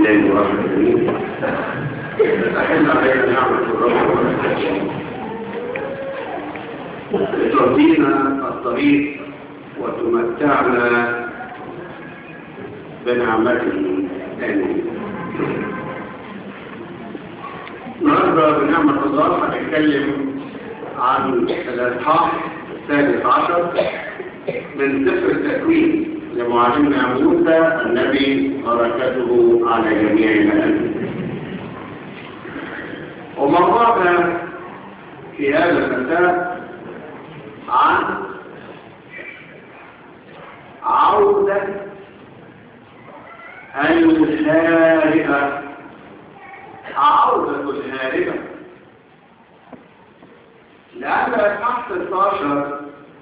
الله ورحمة الله. تحل علينا نعمة الرب والرحمة. تعطينا الطريق وتمتعنا بنعمته. آمين. النهارده بنعمة الله هنتكلم عن الإصحاح 13 من سفر التكوين لمعلمنا موسى النبي بركته على جميعنا. وموضوعنا في هذا المساء عن عودة الهاربة. عودة الهاربة، لأن الإصحاح 16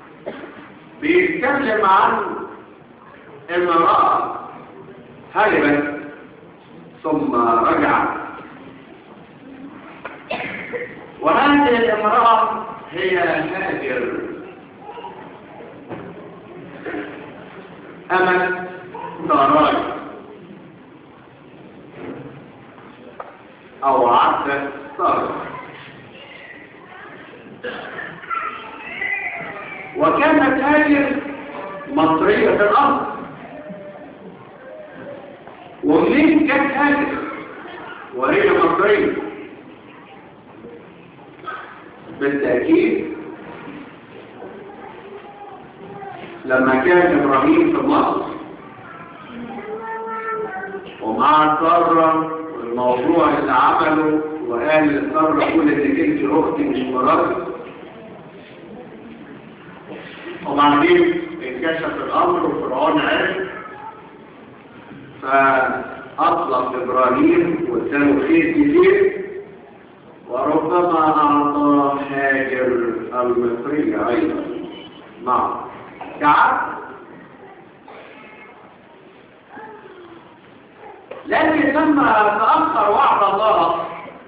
بيتكلم عن امرأة هربت ثم رجعت، وهذه الامرأة هي هاجر أمة ساراي أو عبدة سارة. وكانت هاجر مصرية الأرض. ومنين كانت هاجر وهي مصرية؟ بالتأكيد لما كان إبراهيم في مصر ومع سارة الموضوع اللي عمله وقال لسارة قول انك انت اختي مش مراتي، وبعدين انكشف الامر وفرعون عرف فاطلق ابراهيم واداله خير كتير، وربما اعطاه هاجر المصريه ايضا معه كعبد. لكن لما تأخر وعد الله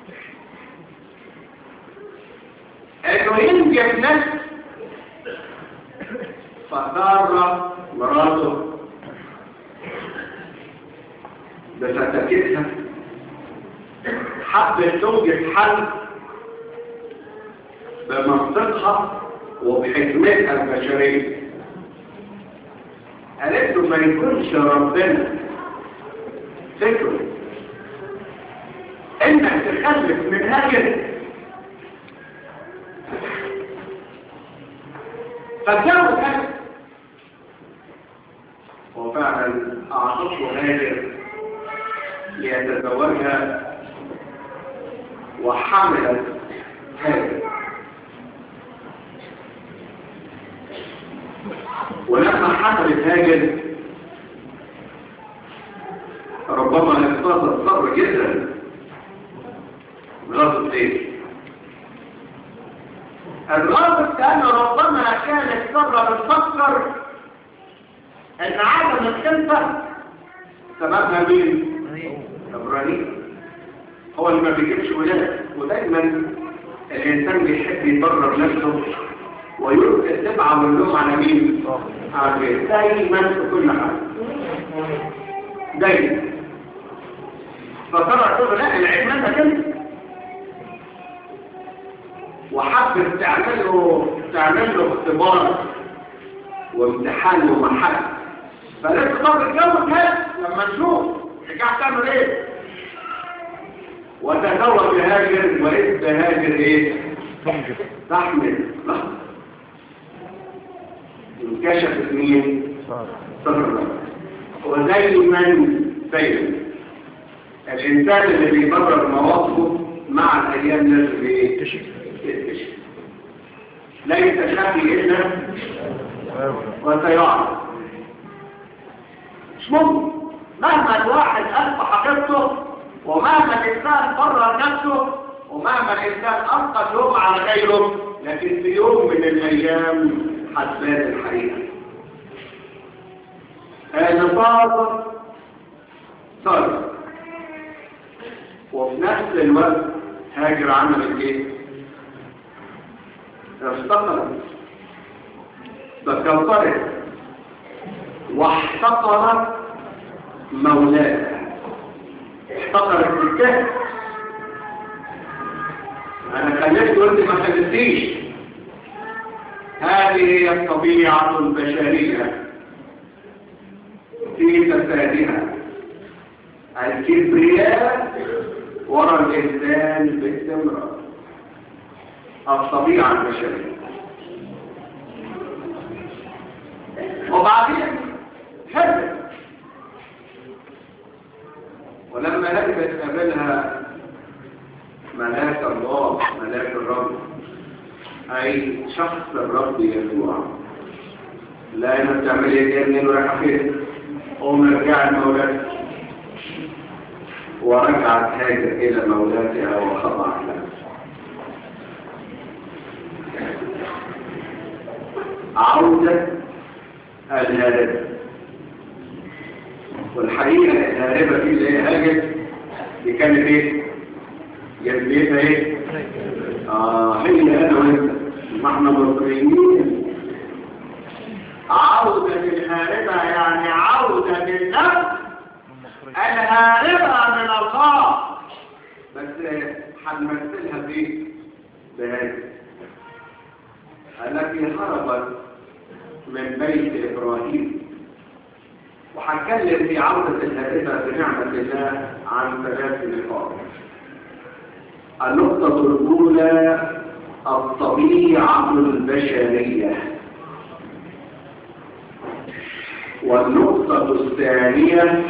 انه ينجب نفس فسارة مراته بفتكتها حبت توجد حل بمنطقها وبحكمتها البشرية. قالت له ما يكونش ربنا فكره انك تخلف من هاجر، فالجو كان وفعلا اعطته هاجر ليتزوجها وحملت هاجر. ولما حملت هاجر ربما اقتصد صبر جدا بغض ايه؟ الغرض كان ربما كانت سارة بتفكر ان عدم الخلفة سببها مين؟ ابراهيم. هو اللي ما بيجيبش ولاد، ودايما الانسان بيحب يبرر نفسه ويلقي التبعة واللوم على مين؟ على البيت. دايما في كل حاجة دايما. فترى تقول لا العلم ده كده، وحبت تعمل له اختبار وامتحان ومحك. فلازم تقدر تتجوز هذا لما نشوف رجعت تعمل ايه. وتزوج هاجر وإذ هاجر ايه؟ تحمل. انكشفت مين؟ صفر. ودايما الإنسان اللي بيبرر مواقفه مع الأيام لازم يكتشف. ليس شافي إلا وسيعرف. مش ممكن مهما الواحد ألقى حقيقته، ومهما الإنسان برر نفسه، ومهما الإنسان ألقى اللوم على غيره، لكن في يوم من الأيام هتبان الحقيقة. هذا صار وفي نفس الوقت هاجر عملت ايه؟ افتقرت، تكبرت واحتقرت مولاها. افتكرت الكهف. انا خليت وانت ما خليتيش. هذه هي الطبيعة البشرية في فسادها، الكبرياء وراء الإنسان باستمرار، الطبيعة البشرية. وبعدين هربت، ولما هربت قابلها ملاك الله، ملاك الرب، أي شخص الرب يسوع. لا أنا بتعمل إيه تاني ورايحة فين؟ قوم ارجع لمولاتك. ورجعت هاجر إلى مولاتها وخضعت لها. عودة الهاربة، والحقيقة الهاربة دي اللي هي هاجر دي كانت ايه؟ جنبيتها ايه؟ هي انا وانت، ما احنا مصريين. عودة الهاربة يعني عودة النفس الهاربة من الله، بس هنمثلها بايه؟ بهذه التي هربت من بيت إبراهيم. وهنتكلم في عودة الهاربة بنعمة الله عن 3 نقاط. النقطة الأولى الطبيعة البشرية، والنقطة الثانية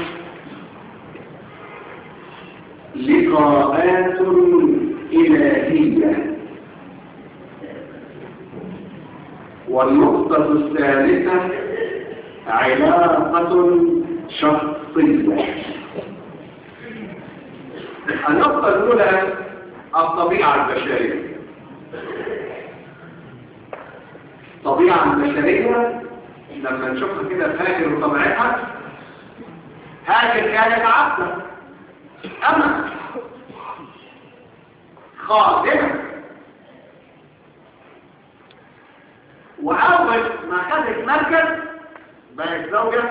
لقاءات إلهية، والنقطة الثالثة علاقة شخصية. النقطة الأولى الطبيعة البشرية. الطبيعة البشرية لما نشوفها كده في هاجر وطبيعتها، هاجر كانت عبدة أما خادمة، وأول ما خدت مركز بقت زوجة،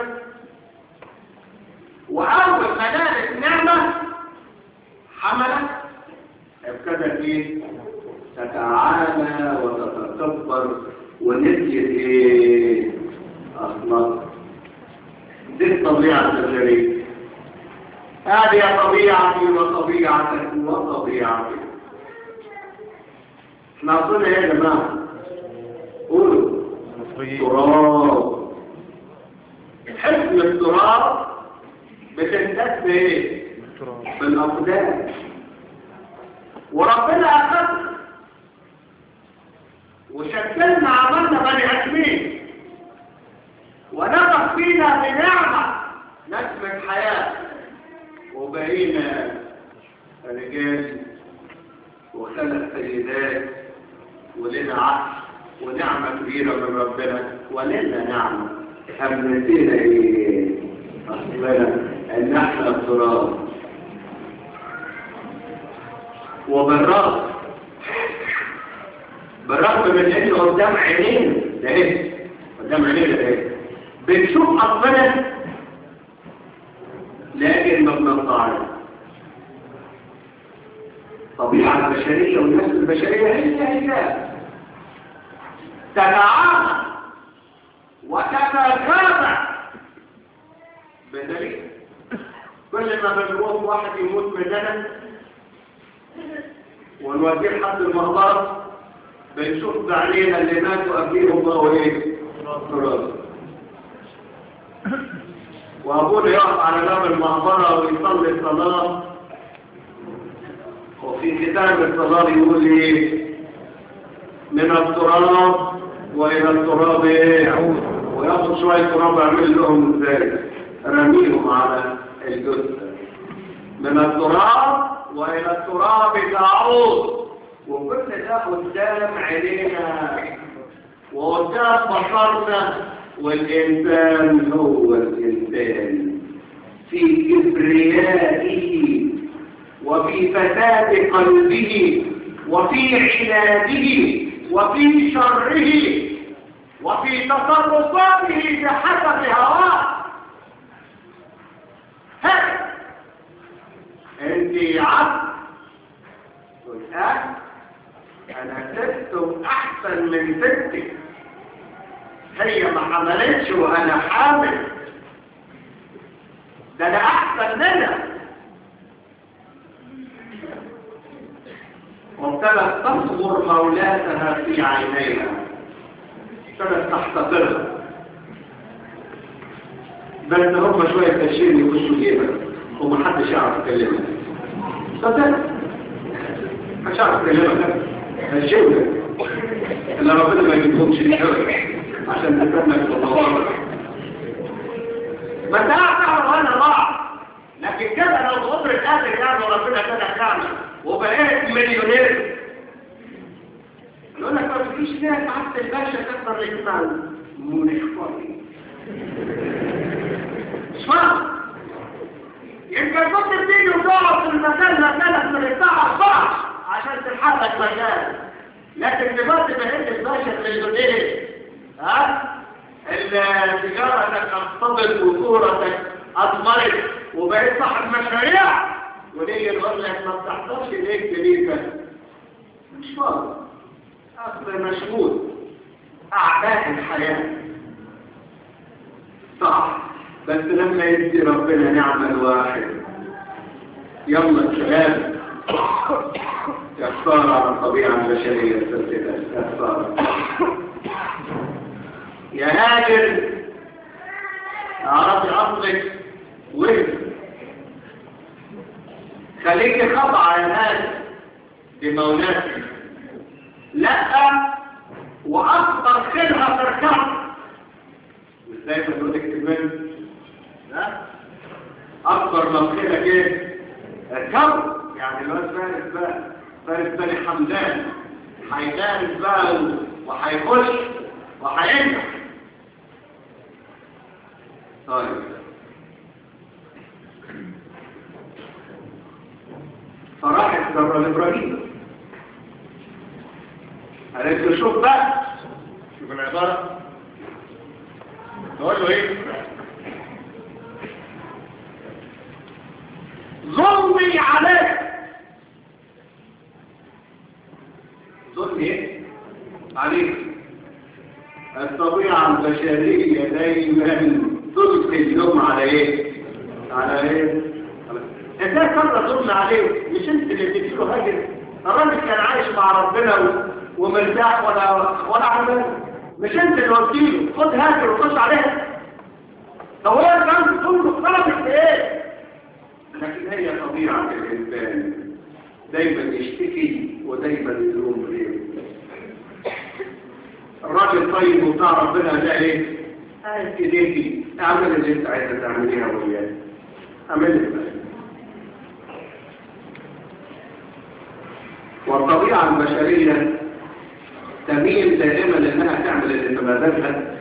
وأول ما نالت نعمة حملت، ابتدت ايه؟ تتعالى وتتكبر ونسيت ايه؟ أصلا دي الطبيعة البشرية. هذه طبيعتي وطبيعتك وطبيعتي. احنا قلنا ايه يا جماعة؟ قولوا تراب. حسن التراب بتمتد بايه؟ بالاقدام. وربنا اخذنا وشكلنا، عملنا بني ادمين، ونفخ فينا بنعمه نسمة حياه، وبقينا رجال وخلق سيدات، ولنا عقل ونعمة كبيرة من ربنا، ولنا نعمة همتنا ايه؟ أصلنا ان احنا التراب. وبالرغم من انه قدام عينينا ده ايه؟ قدام عينينا ده ايه؟ بنشوف أصلنا لكن ما بنطلعش. الطبيعة البشرية والنفس البشرية هي تتعامل وتتكافئ، بدليل كل ما بنروح واحد يموت مننا ونوديه حد المقبرة بنشوف بعينينا اللي ماتوا قبليهم بقوا ايه؟ تراب. وابونا يقف على باب المقبرة ويصلي الصلاة، وفي كتاب الصلاة يقول ايه؟ من التراب والى التراب يعود. وياخد شوية تراب يعمل لهم ازاي؟ رميهم على الجثة. من التراب والى التراب تعود. وكل ده قدام عينينا وقدام بصرنا، والإنسان هو الإنسان في كبريائه وفي فساد قلبه وفي عناده وفي شره وفي تصرفاته بحسب هواه. هذا انا ست احسن من ستي، هي ما عملتش وانا حامل، ده انا احسن منها. وابتدت تصغر مولاتها في عينيها، ابتدت تحتقرها، بس هم شويه تشير يخشوا جيبها ومحدش يعرف يكلمها. صدق مش عارف يكلمها، هالشيء اللي ربنا ما يجيبهمش لحرك عشان تتمك والله ما تعرف وانا ضاع. لكن كده لو قدر القادر يعني وربنا كده كامل وبقيت مليونير، يقول لك ما فيش فيها سعادة الباشا تقدر الإجمال مش فاضي مش فاضي. يمكن كنت تيجي وتقعد في المكان مكانك من الساعة 4 عشان تلحقك مكان، لكن دلوقتي بقيت الباشا مليونير. تجارتك اقتضت وصورتك اضمرت وبقيت صاحب مشاريع، وليه يقول لك ما بتحضرش ليك ليك مش فاضي، اصل مشغول اعباء الحياه. صح، بس لما يدي ربنا نعمه الواحد يلا الشباب يختار على الطبيعه البشريه السلسله. يختار يا هاجر اعرفي اصلك وين، خليكي خضعة يا هاجر لمولاتك، لا واكبر خيرها تركب. ازاي تقول لك كمان لا اكبر من خيرك ايه؟ اركب. يعني الواد فارس بقى، فارس بني حمدان هيدارس بقى وهيخش وهينجح. طيب فراحت سارة لإبراهيم قالت له شوف بقى، شوف العبارة تقول له ايه؟ ظلمي عليك. ظلمي ايه؟ عليك. الطبيعة البشرية دايما تلقي اللوم على ايه؟ على ايه؟ ازاي كان ظلم عليه؟ مش انت اللي بتديله هاجر؟ الراجل كان عايش مع ربنا ومرتاح ولا عمل، مش انت اللي قلت له خد هاجر وخش عليها؟ طب هو كان تقول له طلبت ايه؟ لكن هي طبيعة الانسان دايما يشتكي ودايما يلوم غيره. الراجل طيب وبتاع ربنا ده ايه؟ قاعد ايديكي اعمل اللي انت عايزه تعمليها وياه، اعملها. والطبيعة البشرية تميل دائما لانها تعمل اللي تبادلها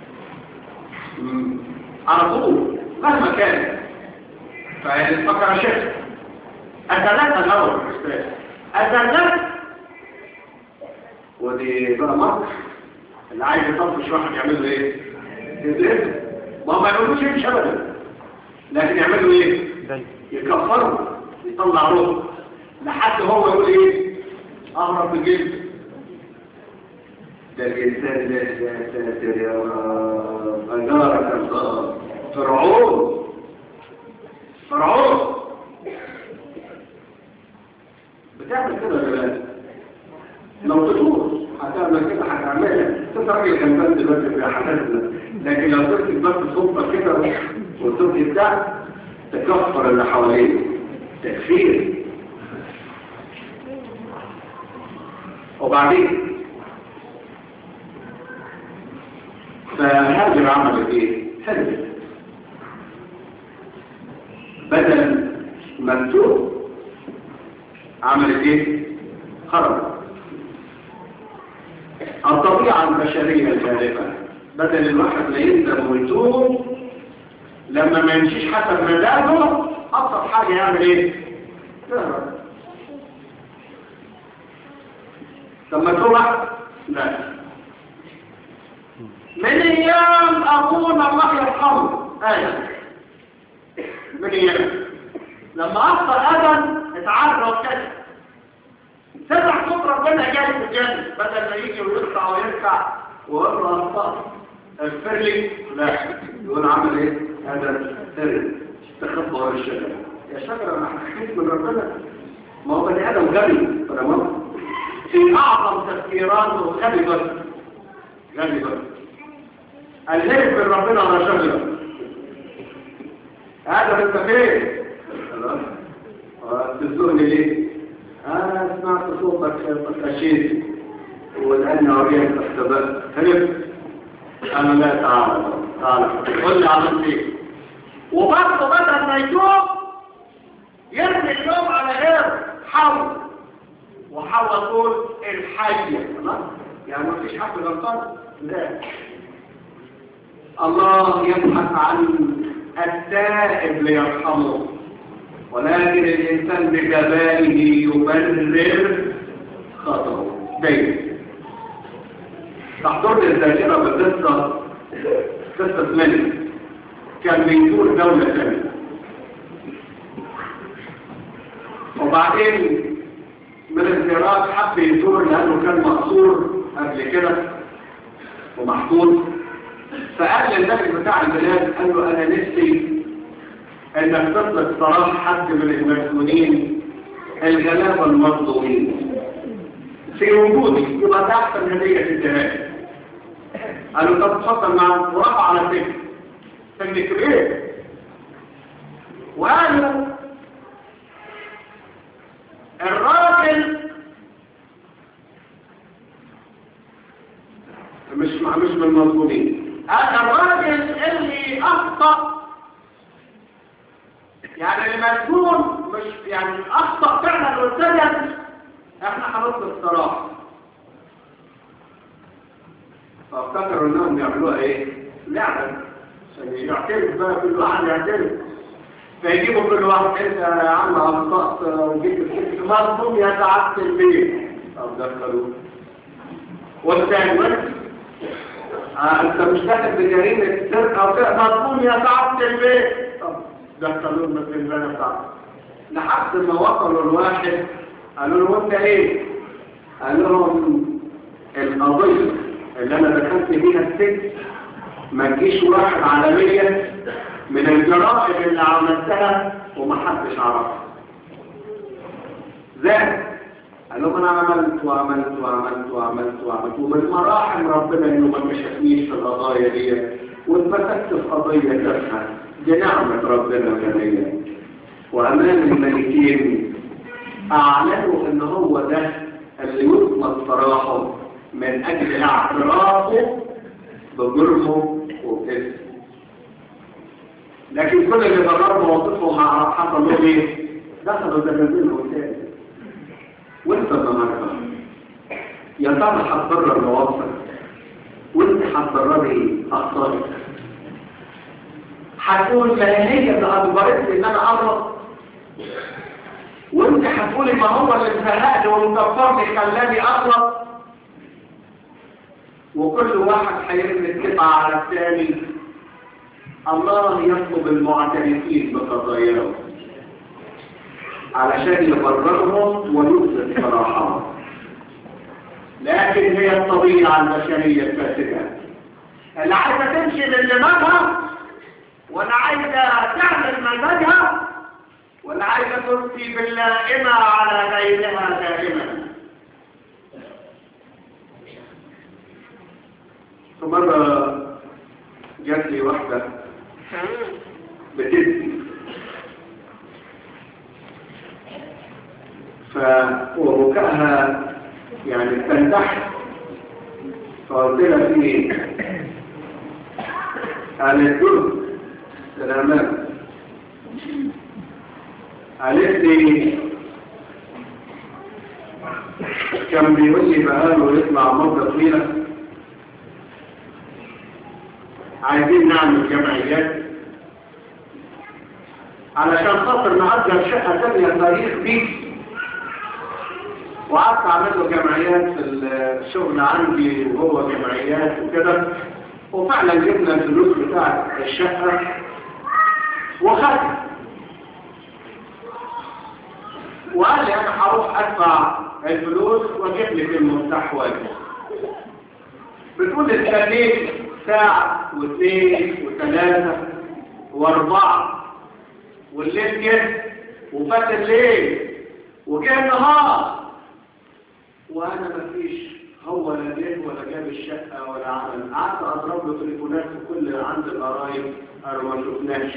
على طول مهما كان. فالفكرة شيء أزلت الأول أزلت، ودي بقى مصر اللي عايز يطفش واحد يعمل له ايه؟ يدرسه. ما يقولوش ايه مش ابدا، لكن يعملوا ايه؟ يكفروا، يطلع روح لحد هو يقول ايه؟ اهرب بجلد. ده الانسان ده ساتر يا رب، اجارك الله. فرعون بتعمل كده ولا لا؟ لو تدور هتعمل كده هتعملها. انت راجل كان بس دلوقتي في حالاتنا، لكن لو تمسك بس صوتك كده والصوت بتاعك تكفر اللي حواليك تكفير. وبعدين فهاجر عملت ايه؟ هاجر بدل مكتوب عملت ايه؟ خرج. الطبيعة البشرية الغالبة بدل الواحد لا يندم ويتوب لما ما يمشيش حسب مزاجه، أبسط حاجة يعمل ايه؟ يهرب. لما تروح لا، من ايام ابونا الله يرحمه من ايام لما اخطأ ادم اتعرض كده سمع صوت ربنا جاي في الجنة، بدل ما يجي ويقطع ويركع ويقول له أخطأ اغفر لي، لا يقول عمل ايه؟ هذا سر استخبى ورا الشجرة. يا شجرة انا حكيت من ربنا، ما هو بني آدم غبي ولا ما؟ في أعظم تفكيراته غبي بس، غبي بس. الهرب من ربنا على شجرة. هذا انت فين؟ خلاص تزورني ليه؟ أنا سمعت صوتك خشيت والآن أريد اختبأت هرب. أنا لا تعالى قل لي عملت ايه؟ وبرضه بدل ما يتوب يرمي اليوم على غير حول، وحول تقول الحية. يعني ما فيش حد غلطان؟ لا، الله يبحث عن التائب ليرحمه، ولكن الإنسان بجباله يبرر خطأه دايما. تحضرني الذاكرة بقصة ملك كان بيزور دولة ثانية، وبعدين من الزيارات حب يزور لأنه كان مقصور قبل كده ومحطوط، فقال للملك بتاع البلاد قال له أنا نفسي انك تطلق صراحة حد من المسؤولين الغلابة المظلومين في وجودي، يبقى ده احسن هدية في الجهاد. قالوا طب تفضل معه، ورفع على سجن كبير، وقالوا الراجل مش من المظلومين، قال الراجل اللي اخطأ، يعني المسجون مش يعني اخطأ فعلا والسجن، احنا هنطلب الصراحة. فافتكروا انهم يعملوها ايه؟ لعبة عشان يعترف بقى، كل واحد يعترف، فيجيبوا كل واحد انت يا عم اخطأت وجيت الكتب مظلوم يا سعادة البيت، طب دخلوه. والثاني انت مش داخل بجريمة سرقة مظلوم يا سعادة البيت، دخلوا المسجد البنا بتاعه لحد ما وصلوا الواحد. قالوا له وانت ايه؟ قال لهم القضية اللي انا دخلت بيها السجن ما تجيش واحد على 100 من الجرائم اللي عملتها ومحدش عرفها. ذات قال لهم انا عملت ومن مراحم ربنا انه ما مشتنيش في القضايا دي واتمسكت في قضية تافهة، دي نعمة ربنا جميلة. وأمام الملكين أعلنوا إن هو ده اللي يطلق صراحه من أجل اعترافه بجرمه وباسمه. لكن كل اللي برروا مواقفهم مع حصل له ايه؟ دخلوا زمانهم تاني. وانت النهارده يا ترى هتبرر مواقفك وانت هتبرري اخطائك؟ هتقول ما هي اللي اجبرتني ان انا اغلط، وانت هتقولي ما هو اللي انتهقني ومكفرني خلاني اغلط، وكل واحد هيرمي القطعه على الثاني. الله يطلب المعترفين بقضاياهم علشان يبررهم ويثبت صراحهم، لكن هي الطبيعه البشريه الفاسده اللي عايزه تمشي للمذهب، ولا عايزة تعمل مزاجها، ولا عايزة ترسي باللائمة على غيرها دائما. فمرة جات لي واحدة بتبكي، وبكائها يعني تنتحر، فقلت لها في ايه؟ قالت له سلامات. قالت لي كان بيقول لي بقاله يطلع مدة طويلة عايزين نعمل جمعيات علشان خاطر نأجر شقة تانية تاريخ بيك، وقعدت اعمل له جمعيات في الشغل عندي وهو جمعيات وكده، وفعلا جبنا الفلوس بتاعت الشقة وخدت، وقال لي انا هروح ادفع الفلوس واجيب لك المفتاح واجب. بتقول استنيت ساعة واثنين وثلاثة واربعة والليل جه وفات الليل وجه النهار وانا مفيش، هو لا جه ولا جاب الشقة ولا عمل. قعدت اضرب له تليفونات في كل عند القرايب قالوا ما شفناش.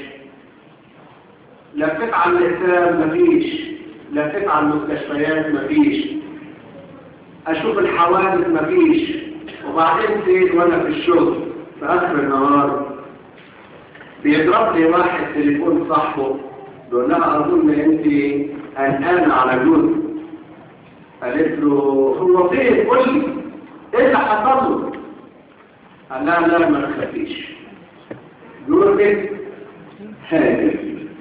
لفيت على الإسلام مفيش، لفيت على المستشفيات مفيش، اشوف الحوادث مفيش. وبعدين زيد وانا في الشغل في اخر النهار بيضرب لي واحد تليفون صاحبه بيقول لها اظن انت قلقانه على جوزك. قالت له هو فين؟ قول لي ايه اللي حصل له؟ قال لها لا ما تخافيش، جوزك هاجر.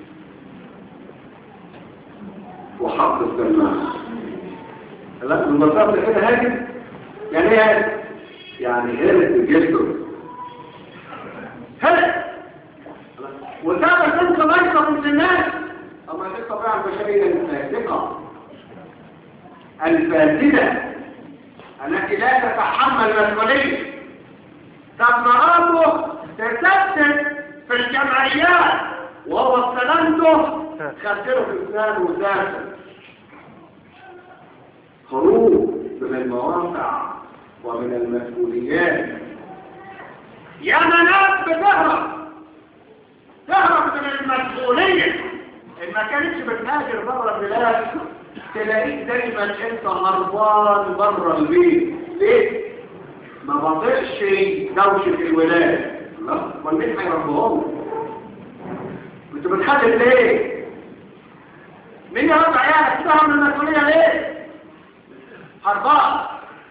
وحط السماعه. لا ببساطه كده هاجر يعني ايه هاجر؟ يعني هرت بجلده. هرت وتابت انت ليس من الناس. اما دي الطبيعه البشريه الفاسقه الفاسده التي لا تتحمل مسؤوليه. طب مراته تسدد في الجمعيات وهو استلمته خدله في اسنانه وسافر. خروج من المواقع ومن المسؤوليات. يا ناس تهرب من المسؤولية. إن ما كانتش بتهاجر بره البلاد تلاقيك دايما انت هربان بره البيت. ليه؟ ما بطيقش دوشة الولاد. لا ما مين هيربوهم؟ انت بتخلف ليه؟ مين يربى عيالك؟ تهرب من المسؤولية ليه؟ هربان.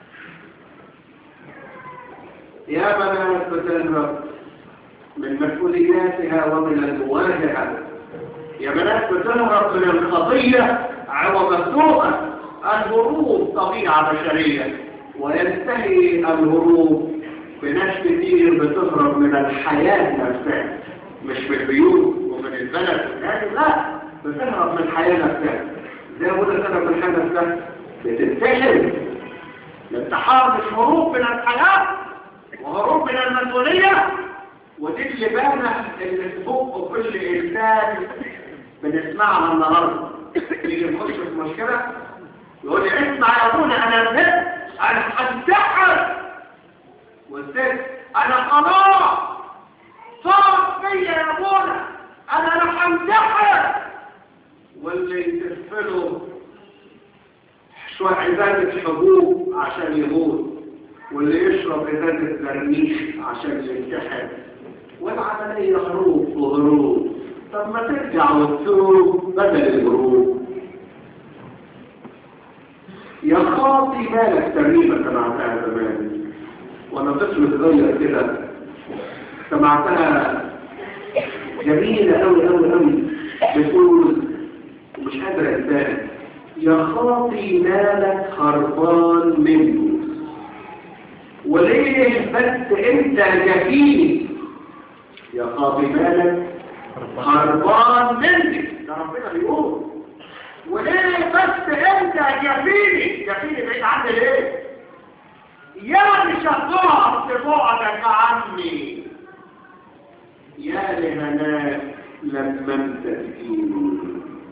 يا بنات بتهرب من مسؤولياتها ومن المواجهة. يا بنات بتهرب من الخطية عوض السوء. الهروب طبيعة بشرية وينتهي الهروب بناس كتير بتهرب من الحياة نفسها، مش من البيوت ومن البلد والناس، لا بتهرب من الحياة نفسها. زي ما قلت تهرب من الحياة نفسها بتنتحر. الانتحار مش هروب من الحياة وهروب من المسؤولية. ودي اللبانة اللي تفوق كل إنسان بنسمعها النهاردة. يجي نخش في مشكلة يقول لي اسمع يا ابونا أنا زهقت، أنا هنتحر. والست أنا خلاص صار فيا يا ابونا أنا هنتحر. واللي يتفله شوية عبادة حبوب عشان يموت، واللي يشرب عبادة برميش عشان ينتحر. والعملية هروب وهروب. طب ما ترجع وتسوق بدل الهروب. يا خاطي مالك ترنيمة سمعتها زمان وانا طفل صغير كده، سمعتها جميلة قوي قوي قوي. بتقول ومش قادر انساها: يا خاطي مالك هربان منه وليه بس انت جفيني. يا خاطي مالك هربان مني، ده ربنا بيقول. وليه بس انت جفيني؟ جفيني بعيد عني ليه؟ يا لشطاعة بعدك عني، يا لهناك لما انت تجيني.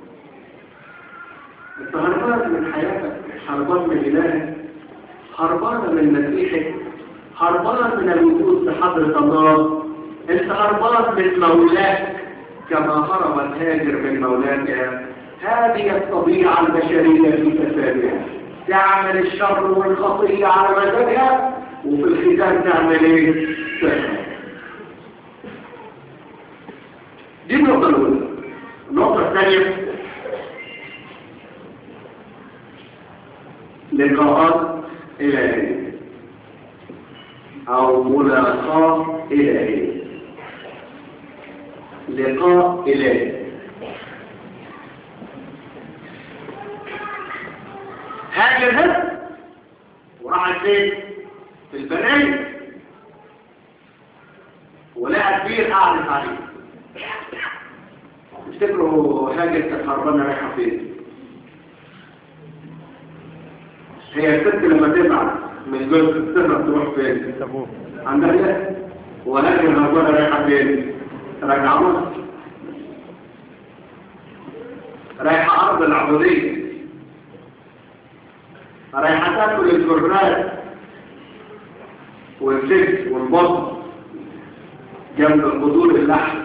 انت هربان من حياتك، هربان من إلهك، هربان من مسيحك، هربان من الوجود في حضرة الله. انت هربان من مولاك كما هرب الهاجر من مولاتها. هذه الطبيعة البشرية في فسادها، تعمل الشر والخطية على مزاجها وفي الختام تعمل ايه؟ سهل. دي النقطة الأولى. النقطة الثانية لقاءات إلهية أو ملاقاة إلهية. لقاء إلهي. هاجر وراح فين؟ في البرية ولقى كبير قاعد عليه. تفتكروا هاجر كانت هربانة رايحة فين؟ هي الست لما تبعت من جزء السر تروح فين؟ عندها لا، ولكن الرجل رايحة فين؟ رايحة مصر، رايحة أرض العبودية، رايحة تاكل الجرات والزبد والبط جنب قدور اللحم.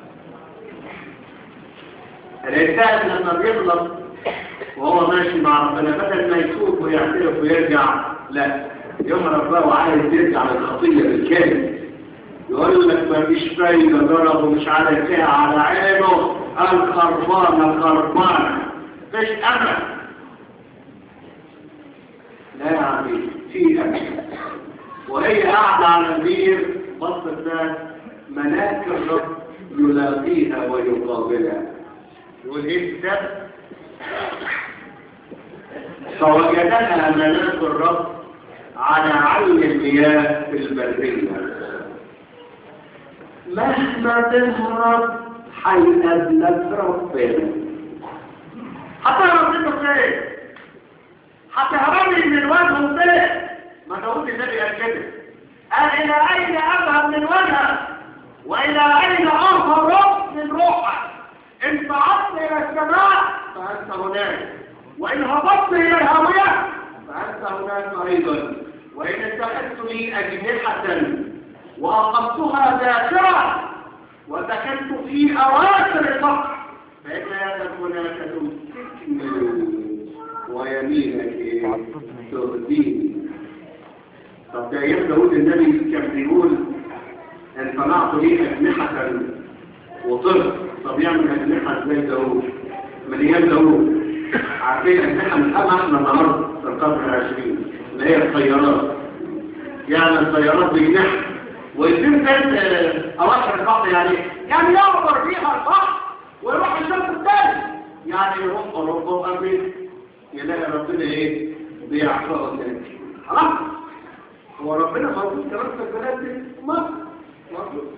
الإنسان لما بيغلط وهو ماشي مع ربنا بدل ما يتوب ويعترف ويرجع، لا، يهرب بقى وعايز يرجع للخطية بالكامل. يقول لك ما فيش فايدة، ضرب ومش عارف ايه على عينه، الخربانة خربانة، مفيش أمل. لا يا عمي، في أمل. وهي قاعدة على البير بصت ده ملاك الرب يلاقيها ويقابلها. يقول ايه الكتاب؟ فوجدها ملاك الرب على عين المياه في البرية. مهما تهرب هيقابلك ربنا. هتهرب منه فين؟ هتهربي من وجهه فين؟ ما داود النبي قال كده، قال الى اين اذهب من وجهك والى اين اهرب من روحك؟ ان صعدت الى السماء فانت هناك، وان هبطت الى الهاويه فانت هناك ايضا، وان اتخذت لي اجنحه واقمتها ذاكره وسكنت في اواخر البحر فان يدك هناك تمسكني ويمينك تهديني. طب ده ايام داود النبي كان بيقول ان صنعت لي اجنحه وطرت. طب يعمل اجنحه ازاي داود؟ من ايام داود عارفين اجنحه من احنا النهارده في القرن العشرين اللي هي الطيارات، يعني الطيارات بجناح ويتم كانت اواخر البحر، يعني يعبر فيها البحر ويروح الشمس الثاني، يعني يروح اوروبا وامريكا، يلاقي ربنا ايه؟ بيعفقه تاني. خلاص؟ هو ربنا موجود كمان في البلاد دي؟ موجود.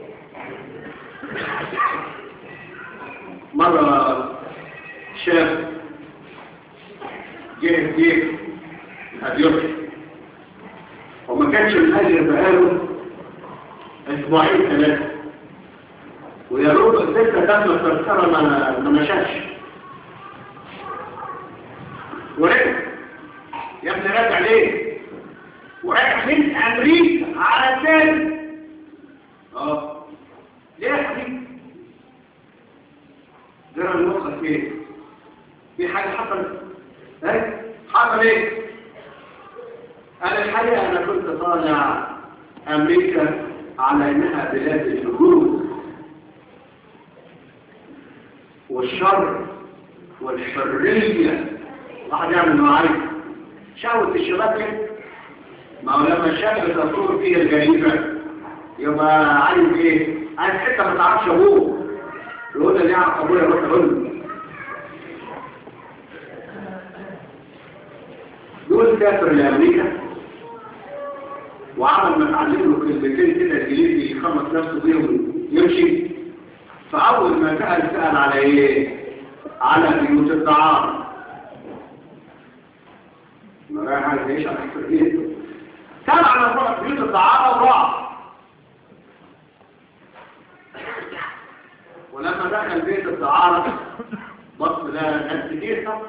مرة شاف جه الديك أديوكي وما كانش الهاجر بقاله أسبوعين ثلاثة، ويا رب الستة دخل التذكرة ما مشاش ورجع. يا ابني راجع ليه؟ وراجع من أمريكا على الثاني. ليه يا حبيبي؟ جرى المخك ايه؟ في حاجة حصلت؟ ايه؟ حصل ايه؟ انا الحقيقة انا كنت طالع امريكا على انها بلاد الهجوم والشر والحرية، واحد يعمل معايا شهوة الشباب ايه؟ ما هو لما الشاب تصور فيه الجريمة يبقى عايز ايه؟ عايز حتة ما تعرفش ابوه، يقول لي يعرف ابويا روح اقول يقول سافر لامريكا وعمل ما تعلم له كلمتين كده انجليزي يخلص نفسه بيهم يمشي. فاول ما سأل على ايه؟ على بيوت الدعارة. ما رايح عايز يعيش على حسابيه، سأل على بيوت الدعارة وراح. ولما دخل بيت الدعارة بص لها ناس كتير طبعا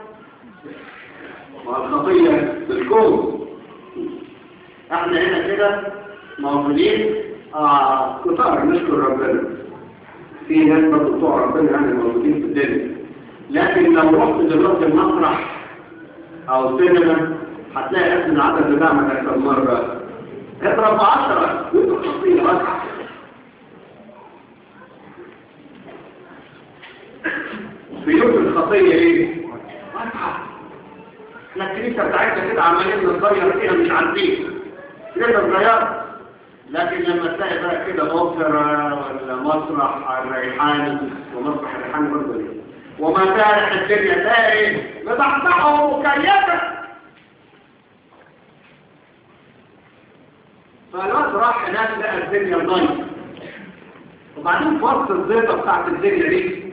والخطية بالكون. احنا هنا كده موجودين كتار نشكر ربنا، في ناس برضه بتوع ربنا يعني موجودين في الدنيا، لكن لو رحت دلوقتي المسرح او سينما هتلاقي نفس العدد بتاعنا كم مرة اضرب 10 بيوت الخطية واسعة. بيوت الخطية ايه؟ واسعة. احنا الكنيسة بتاعتنا كده عمالين نتغير فيها مش عارفين كده صغيرة، لكن لما تلاقي بقى كده اوبرا ولا مسرح الريحاني ومسرح الريحاني برضه ومسارح الدنيا تلاقي ايه؟ مضحضحة ومكيفة. فالوقت راح هناك لقى الدنيا ضيقة، وبعدين في وسط الزيطة بتاعت الدنيا دي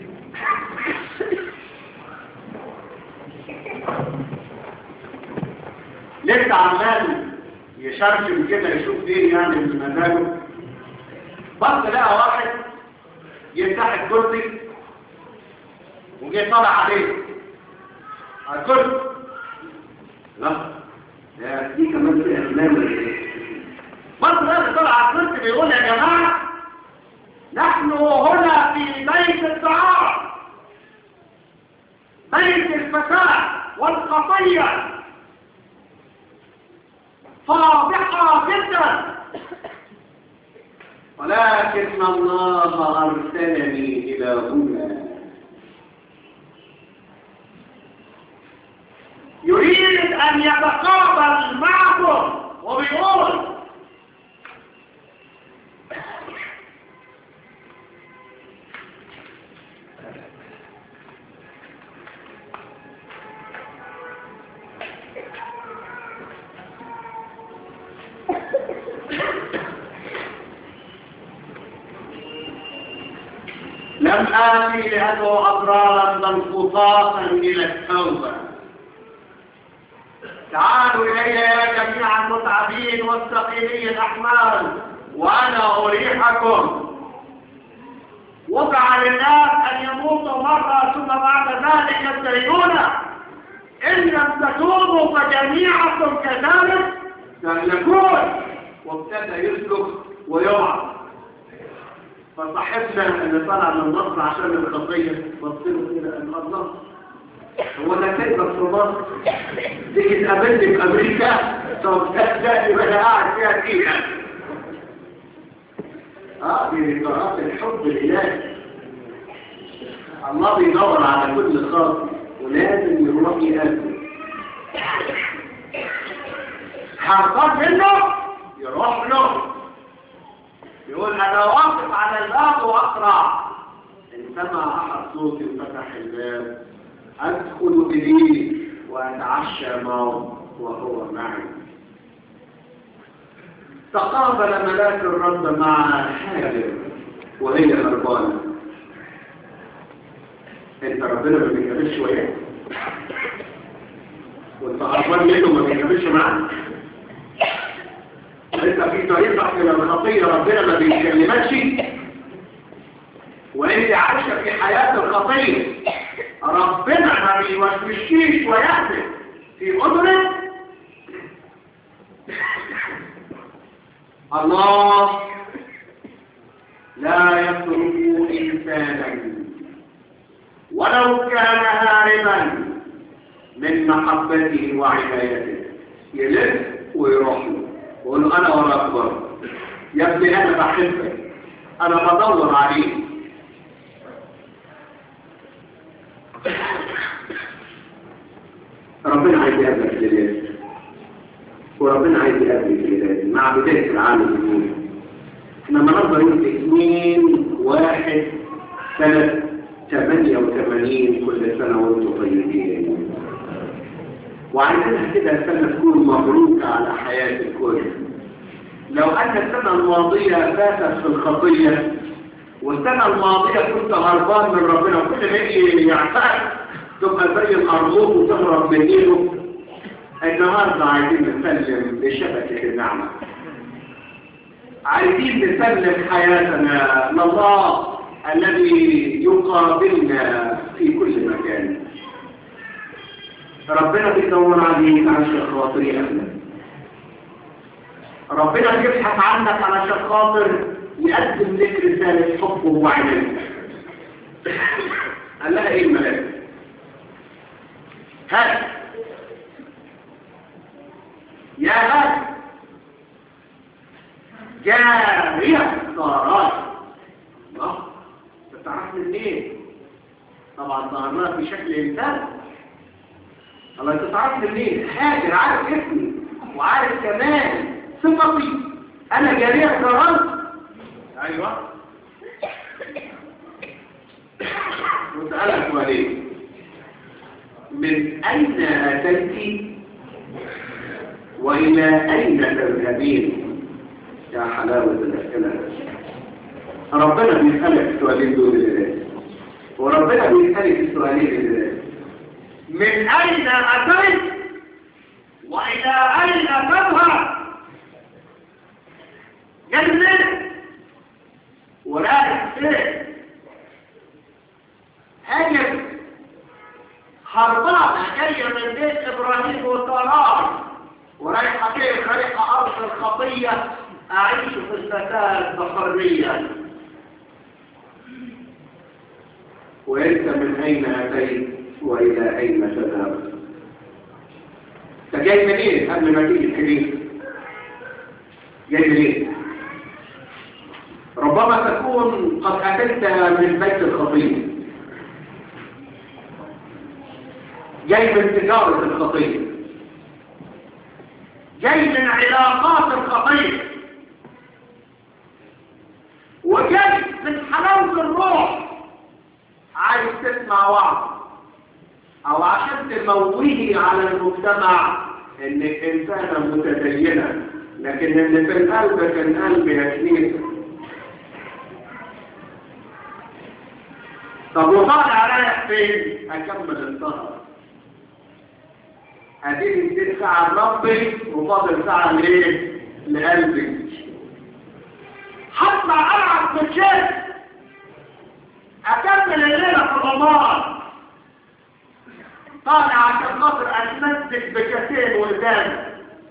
ليه الجد عمال يشرشم كده يشوف ايه يعني من مزاجه. بس لقى واحد يفتح الكرسي وجه طالع عليه على الكرسي. لا دي كمان في افلام. بس لقى طالع على الكرسي بيقول يا جماعه نحن هنا في بيت الدعارة، بيت الفساد والخطية فاضحة جدا، ولكن الله أرسلني إلى هنا يريد أن يتقابل معكم وبيقول لم آتي لأدعو أبرارا بل خطاطا إلى التوبة. تعالوا إلي يا جميع المتعبين والثقيلي الأحمال وأنا أريحكم. وقع للناس أن يموتوا مرة ثم بعد ذلك الدينونة، إن لم تتوبوا فجميعكم كذلك تهلكون. وابتدى يسلك ويوعى. فصاحبنا اللي طلع من مصر عشان الخطية بصيله كده قال الله هو ده كده في مصر تيجي تقابلني في امريكا؟ طب تصدقني وانا قاعد فيها كده. دي قراءات الحب الالهي. الله بيدور على كل خاطئ ولازم يروح يقابله. حرقان منه يروح له يقول انا واقف على الباب واقرع، ان سمع احد صوتي وفتح الباب ادخل اليه واتعشى معه وهو معي. تقابل ملاك الرب مع حاجر وهي هربانه. انت ربنا ما بيكملش وياك وانت هربان منه ما بيكملش معاك. انت في طريقك الى الخطيه ربنا ما بيكلمكش، وانت عايشه في حياه الخطيه ربنا ما بيوشوشكيش ويحدث في اذنك. الله لا يترك انسانا ولو كان هاربا من محبته وعنايته، يلف ويروح له ويقول له انا وراك برضه يا ابني انا بحبك انا بدور عليك. ربنا عايز يقابلك دلوقتي وربنا عايز يقابلك دلوقتي مع بدايه العالم الجديد. احنا النهارده يوم 2/1/88 كل سنه وانتم طيبين، وعايزينها كده السنه تكون مبروكه على حياه الكل. لو ان السنه الماضيه فاتت في الخطيه والسنه الماضيه كنت هربان من ربنا وكل ما يجي يعتقد تبقى زي الارجوك وتهرب من ايده، النهارده عايزين نسلم لشبكه النعمه. عايزين نسلم حياتنا لله الذي يقابلنا في كل مكان. ربنا بيدور عليك عشان خاطر يقابلك. ربنا بيبحث عنك علشان خاطر يقدم لك رسالة حبه وعنايته. قال لها ايه الملاك؟ هات يا هات جارية طارات. الله تعرفني منين؟ طبعا ظهرناها في شكل انسان. الله انت تعرفني منين؟ حاجر عارف اسمي وعارف كمان صفتي انا جارية طارات. ايوه وسألك وليه من اين اتيت والى اين تذهبين؟ يا حلاوة الاسئلة. ربنا بيسألك السؤالين دول لله، وربنا بيسألك السؤالين لله. من أين أتيت وإلى أين تذهب؟ جنة ورايح فين؟ هاجر هربانة جاية من بيت إبراهيم وسارة ورايحة فين؟ رايحة أرض الخطية أعيش في الفساد بحرية. وأنت من أين أتيت وإلى أين تذهب؟ أنت جاي منين قبل ما تيجي الكنيسة؟ جاي منين؟ ربما تكون قد أتيت من بيت الخطية، جاي من تجارة الخطية، جاي من علاقات الخطية، وجاي من حلاوة الروح عايز تسمع وعظ، او عشان تموهي على المجتمع انك انسانة متدينة، لكن اللي في القلب كان قلب يا كنيسة. طب وطالع رايح فين؟ اكمل السهر، اديني 6 ساعة لربي وفاضل ساعة ليه؟ لقلبي. هطلع العب في الشارع، اكمل الليلة في الرمضان، طالع عشان خاطر اتمسك بكاسين ولدان،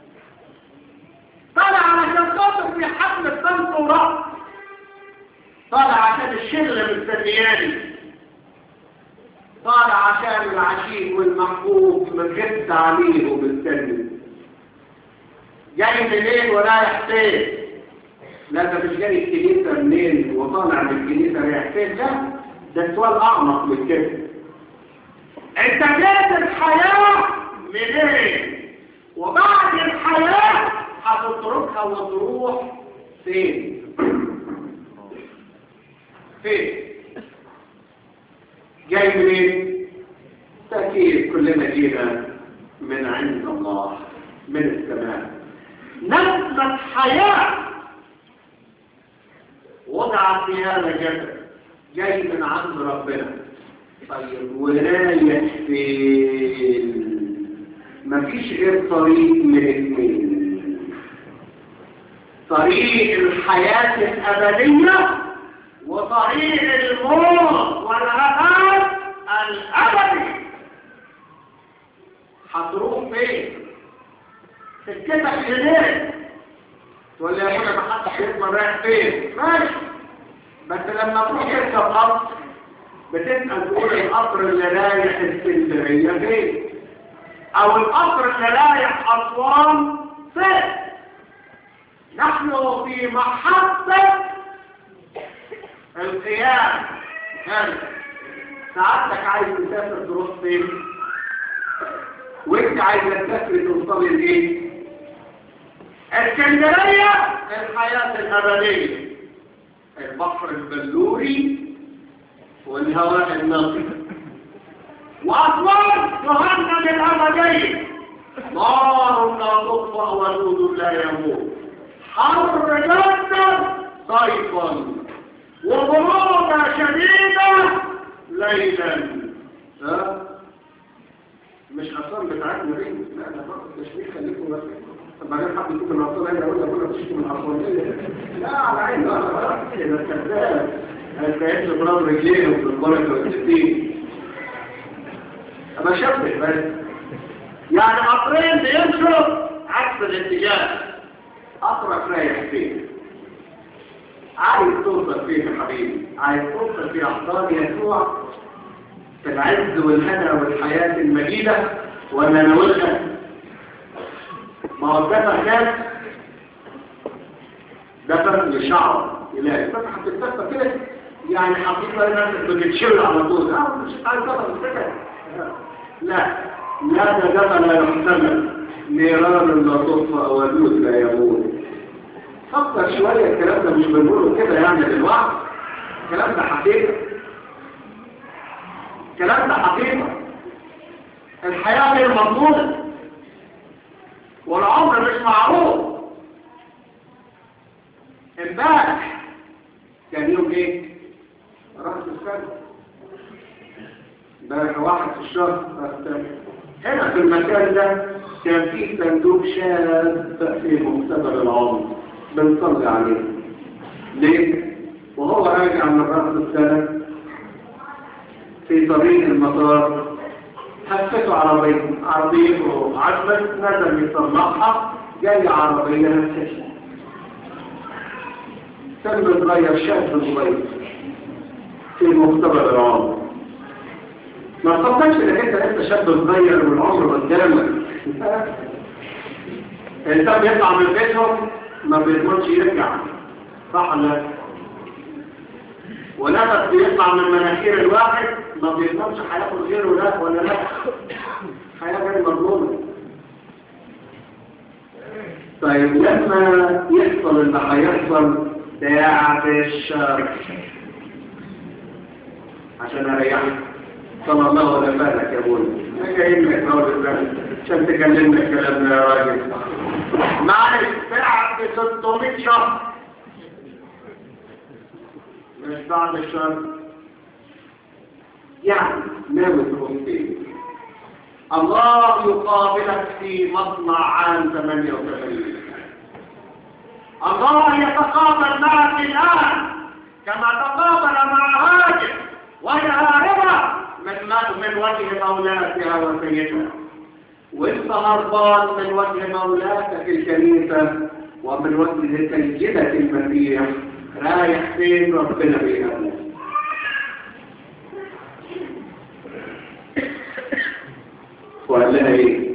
طالع علشان خاطر في حفلة بنت ورقص، طالع عشان الشغل مستنياني، طالع عشان العشيق والمحبوب مجد عليه ومستني. جاي منين ورايح فين؟ لا ده مش جاي الكنيسة منين وطالع من الكنيسة رايح فين، لا ده سؤال أعمق من كده. انت جاي الحياة منين؟ وبعد الحياة هتتركها وتروح فين؟ فين؟ جاي منين؟ تأكيد كلنا جينا من عند الله من السماء. نسمة حياة وضعت في هذا الجسد جاي من عند ربنا. طيب ورايح فين؟ مفيش غير طريق من اثنين، طريق الحياة الأبدية وطريق الموت والعذاب الأبدي. هتروح فين؟ سكتك هناك. تقول لي يا ابونا ما حدش يسمى رايح فين؟ ماشي، بس لما تروح تركب قطر بتسأل تقول القطر اللي رايح اسكندرية فين؟ أو القطر اللي رايح أسوان فين؟ نحن في محطة القيام. ساعتك عايز تسافر تروح فين؟ وانت عايز تسافر توصل لايه؟ اسكندريه الحياه الابديه، البحر البلوري والهواء النقي، واسوان جهنم الابديه، نار لا تطفأ ونود لا يموت، حر جدا صيفا وبرودة شديدة ليلا. مش أصلا بتاعتنا دي، لا أنا فقط تشبيه خليكم بس. طب بعدين حد يكون الأصلا هنا ولا كنا بتشتكي من الأصلانية؟ لا على عين لا كده كذاب. هتلاقيش براد رجليه وفي البركة والستين. أنا شبه بس. يعني قطرين بيمشوا عكس الاتجاه. قطرك رايح فين؟ عايز توصل فيه يا حبيبي؟ عايز توصل في أحضان يسوع في العز والهنا والحياة المجيدة ولا نولها؟ ما هو الدفع ناس دفع لشعر إلهي، فتحة الدفع كده يعني حقيقة الناس بتتشل على طول. مش عايز دفع السكة. لا لا ده دفع لا يحتمل، نيران لا تطفأ ودود لا يموت. فكر شوية، الكلام ده مش بنقوله كده يعني للوعد، الكلام ده حقيقة، الكلام ده حقيقة. الحياة غير مضمونة والعمر مش معروف. امبارح كان يوم ايه؟ راس السنة. امبارح 1 في الشهر راس السنة. هنا في المكان ده كان في صندوق شاب في مختبر العمر بنصلي عليه. ليه؟ وهو راجع من رأس السنة في طريق المطار هفته عربيته عجبت، نزل يصلحها، جاي عربية هفتها. سن صغير، شاب صغير في مختبر العمر. ما تفكرش انك انت شاب صغير والعمر قدامك. الانسان بيطلع من بيتهم ما بيضمنش يرجع، صح ولا لا؟ ونفس بيطلع من مناخير الواحد ما بيضمنش هياخد غيره لا ولا لا. حياة غير مضمونة. طيب لما يحصل اللي هيحصل ساعة الشر عشان اريحك، صلى الله عليه بالك يا ابوي، انا جاي لك اول الزمن عشان تكلمنا الكلام ده يا راجل. معلش ساعة ب 600 شهر مش بعد الشر، يعني ناوي تقوم فين؟ الله يقابلك في مطلع عام 88. الله يتقابل معك الآن كما تقابل مع هاجر وهي هاربة من وجه مولاتها وسيدها، وانت هربان من وجه مولاتك الكنيسة ومن وجه سيدة المسيح. رايح فين؟ ربنا بيقابلك. وقال لها ايه؟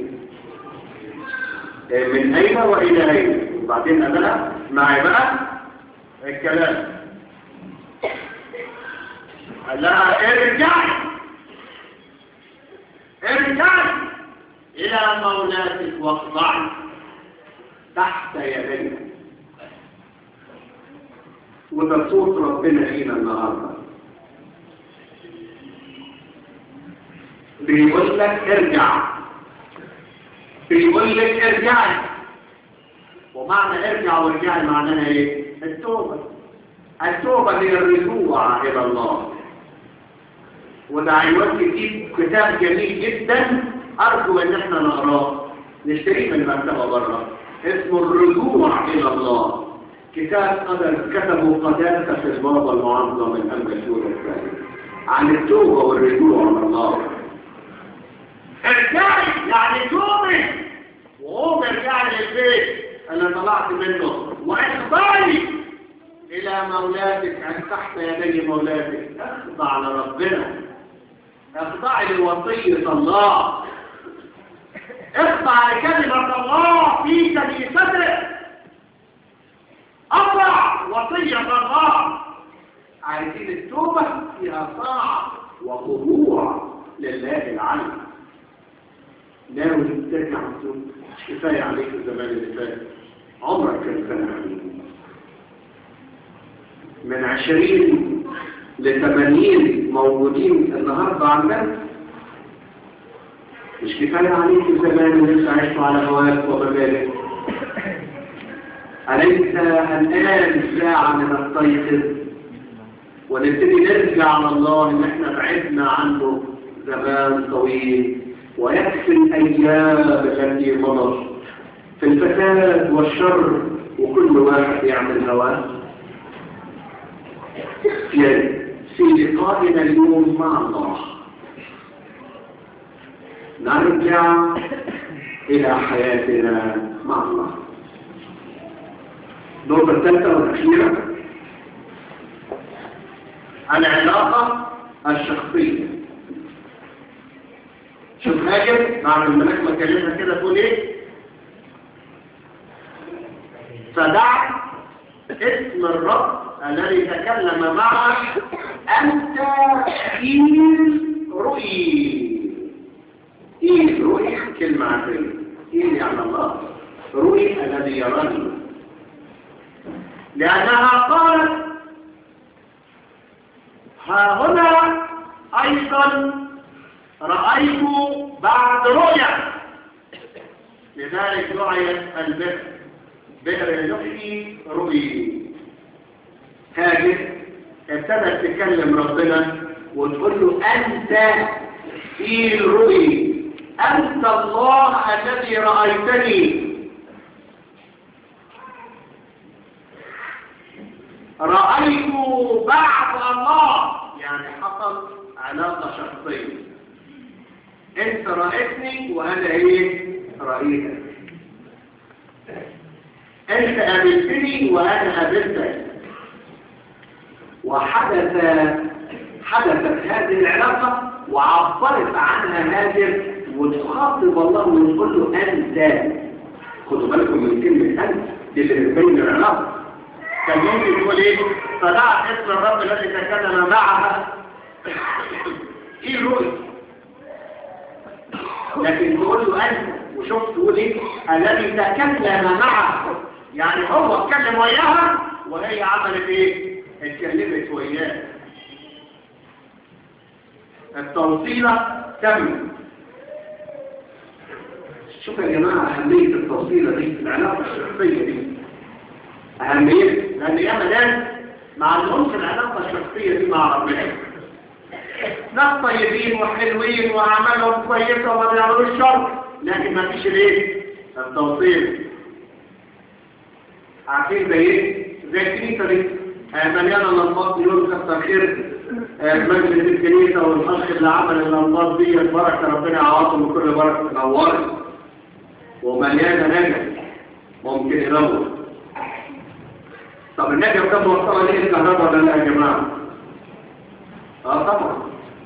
من اين والى اين؟ وبعدين قال لها معي بقى الكلام. قال لها ارجعي الى مولاتك واخضعي تحت يديك. وده صوت ربنا فينا النهارده، بيقول لك ارجع، بيقول لك ارجعي. ومعنى ارجع وارجعي معناها ايه؟ التوبة هي الرجوع الى الله. وده عنوان كتاب جميل جدا، ارجو ان احنا نقراه، نشتريه من المكتبة بره، اسمه الرجوع الى الله. كتاب كتبه قداسة في البابا المعظم من الأنبا الثاني عن التوبة والرجوع الى الله. ارجعي يعني توبي، وقوم ارجعي للبيت اللي طلعت منه، واخضعي الى مولاتك عن تحت يدي مولاتك. اخضع لربنا، اخضعي لوصية الله، اخضع لكلمة الله في كنيسته، اطع وصية الله. عايزين التوبة فيها طاعة وخضوع لله العلي. ناوي ترجع التوبة، مش كفاية عليك الزمان اللي فات، عمرك كان سنة حبيبي، من 20 ل 80 موجودين النهارده عندنا. مش كفاية عليك الزمان اللي انت عشته على هواك ومبالغ. أليس الآن الساعة من الطيب ونبتدي نرجع على الله إن احنا بعدنا عنه زمان طويل، ويكفي الأيام التي مضت في الفساد والشر وكل واحد يعمل هواه. في لقائنا اليوم مع الله نرجع إلى حياتنا مع الله. النقطة الثالثة والأخيرة، العلاقة الشخصية. شوف هاجر مع الملاك ما كلمها كده تقول ايه؟ فدع اسم الرب الذي تكلم معك أنت إيل رؤي. إيل رؤي كلمة عربية، إيل يعني الله، رؤي الذي يراني. لأنها قالت ها هنا أيضا رأيت بعد رؤيا، لذلك دعيت البئر بئر يحيي رؤي. هاجر ابتدت تكلم ربنا وتقول له أنت في الرؤي، أنت الله الذي رأيتني. رأيت بعد الله، يعني حصل علاقة شخصية. انت رأيتني وانا ايه رأيتك. انت قابلتني وانا قابلتك. وحدثت هذه العلاقة وعبرت عنها هاجر وتخاطب الله وتقول له انت. خدوا بالكم من كلمة انت دي اللي بتبين العلاقة. كان ممكن تقول ايه؟ فدعت اسم الرب الذي تكلم معها ايه الرؤية، لكن تقول له انت. وشوف تقول ايه؟ الذي تكلم معها، يعني هو اتكلم وياها وهي عملت ايه؟ اتكلمت وياه. التوصيلة تم. شوف يا جماعة أهمية التوصيلة دي، العلاقة الشخصية دي أهمية، لأن ياما ناس ما عندهمش العلاقة الشخصية دي مع ربنا. ناس طيبين وحلوين وأعمالهم كويسة وما بيعملوش شر، لكن ما فيش الايه؟ التوصيل. عارفين زي ايه؟ زي الكنيسة دي مليانة الأنباط يقول كتر خير مجلس الكنيسة والأخ اللي عمل الأنباط دي بركة ربنا يعوضهم بكل بركة. نورت ومليانة نجم ممكن ينور. طب النجم ده موصلة ليه الكهرباء ولا لا يا جماعة؟ طبعا.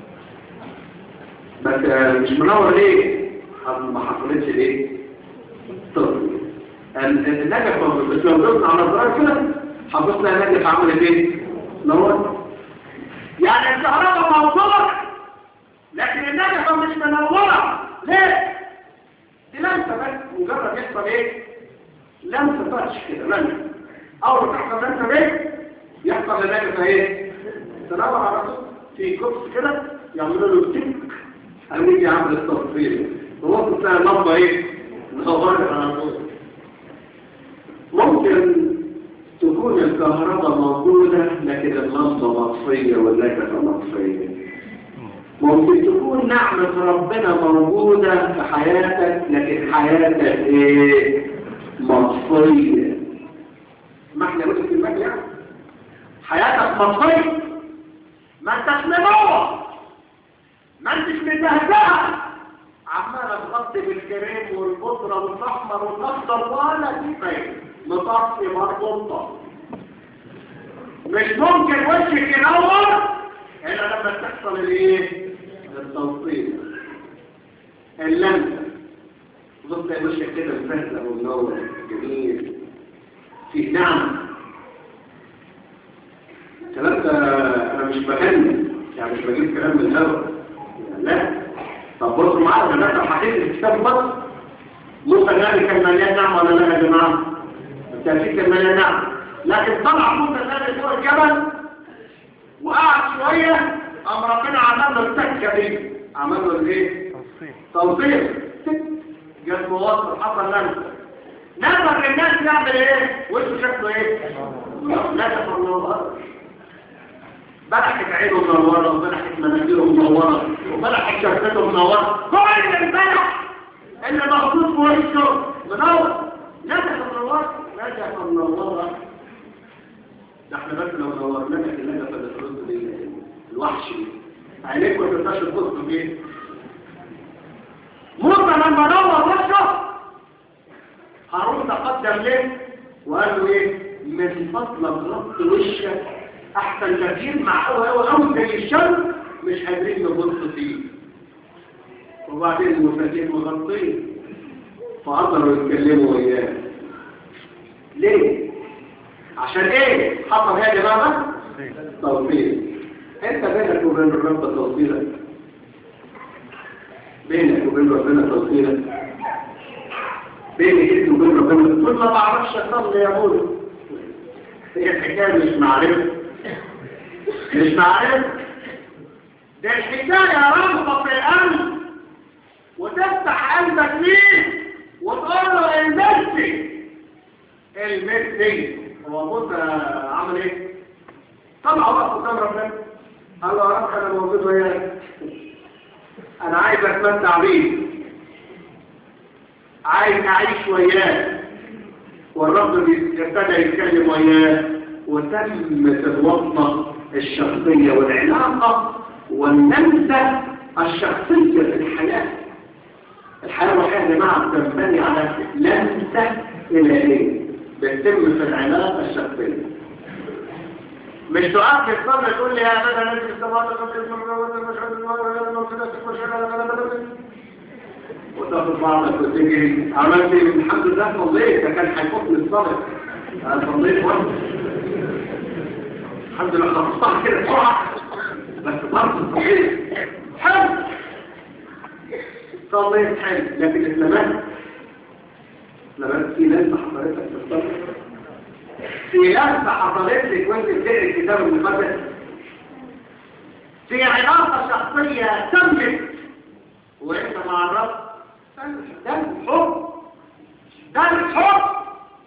بس مش منور ليه؟ ما حصلتش ليه؟ طب النجم بس لو ضغطنا على الزرار كده حبص لها النجم عملت ايه؟ نور. يعني الكهرباء موصلة لكن النجم مش منورة. ليه؟ دي لمسة بس، مجرد يحصل ايه؟ لمسة تاتش كده، لمسة. أول ما تحصل لمسة ايه؟ يحصل لنجم ايه؟ تنور على طول في كبس كده يعملوا له تك هنيجي يعمل التصوير ووصل تلاقي اللمبة ايه؟ نصورها على طول. ممكن تكون الكهرباء موجودة لكن اللمبة مطفية والنجمة مطفية. ممكن تكون نعمة ربنا موجودة في حياتك لكن حياتك ايه؟ مطفية. ما احنا قلت في المجلس حياتك مطفية، ما انتش منور، ما انتش متهدئة، عمالة تغطي بالكريم والبودرة والأحمر والأخضر ولا تبين مطفي مربوطة. مش ممكن وشك ينور إلا لما تحصل الايه؟ التوصيل، اللمسة. بص يا وشك كده مفهدة ومنور جميل فيه نعمة. الكلام ده أنا مش بغني، يعني مش بجيب كلام من الهواء، لا. طب بصوا معايا انا بقى حكيت الكتاب بس. موسى النبي كان مليان نعمة ولا لا يا جماعة؟ التأكيد كان مليان نعمة، لكن طلع موسى النبي فوق الجبل وقعد شوية قام ربنا عمل له التكة دي، عمل له الايه؟ توصيل. جت موصل حصل لمسة. نظر الناس يعمل ايه؟ وشه شكله ايه؟ نجف الله. بلحت عينه منورة وبلحت مناخيره منورة وبلحت شفته منورة. كل البلح اللي مخصوص في وشه منور. نجف منورة نجف منورة. ده احنا بس لو نورناك النجف اللي ترد دي الوحش دي عينيك ما تقدرش تبص فيه. موسى لما نور وشه هارون تقدم ليه وقال له ايه؟ من فضلك غط وشك احسن كتير مع قوي زي الشمس مش قادرين نبص فيه. وبعدين المساكين مغطين فقدروا يتكلموا وياه. ليه؟ عشان ايه؟ حصل يا جماعه توصيل. انت بينك وبين الرب توصيلك، بينك وبين ربنا توصيلك، بينك انت وبين ربنا. تقول ما بعرفش اصلي يا ابويا، هي الحكايه مش معرفه، مش معرفة. ده الحكاية رغبة في القلب وتفتح قلبك ليه وتقول له المسي. المسي هو موسى عمل ايه؟ طلع وقت قدام ربنا قال له يا رب انا موجود وياك، انا عايز اتمتع بيك، عايز اعيش وياه، والرب ابتدى يتكلم وياه، وتمت الوصمة الشخصية والعلاقة واللمسة الشخصية في الحياة. الحياة الروحية يا جماعة بتنبني على لمسة إلهية بتتم في العلاقة الشخصية. مش تقف تصلي تقول لي يا أبدا نزل السماوات وتاخد بعضك وتجري عملت الحمد لله صليت، ده كان هيفوتني الصلاة. أنا صليت وقت الحمد لله خلصتها كده بسرعة، بس برضه صليت حلو، صليت حلو، لكن الإسلامات في لمسة حصلت لك في الصلاة، في لمسة حصلت لك وانت بتقري الكتاب المقدس، في علاقة شخصية تمت وانت مع الرب. ده الحب، ده الحب.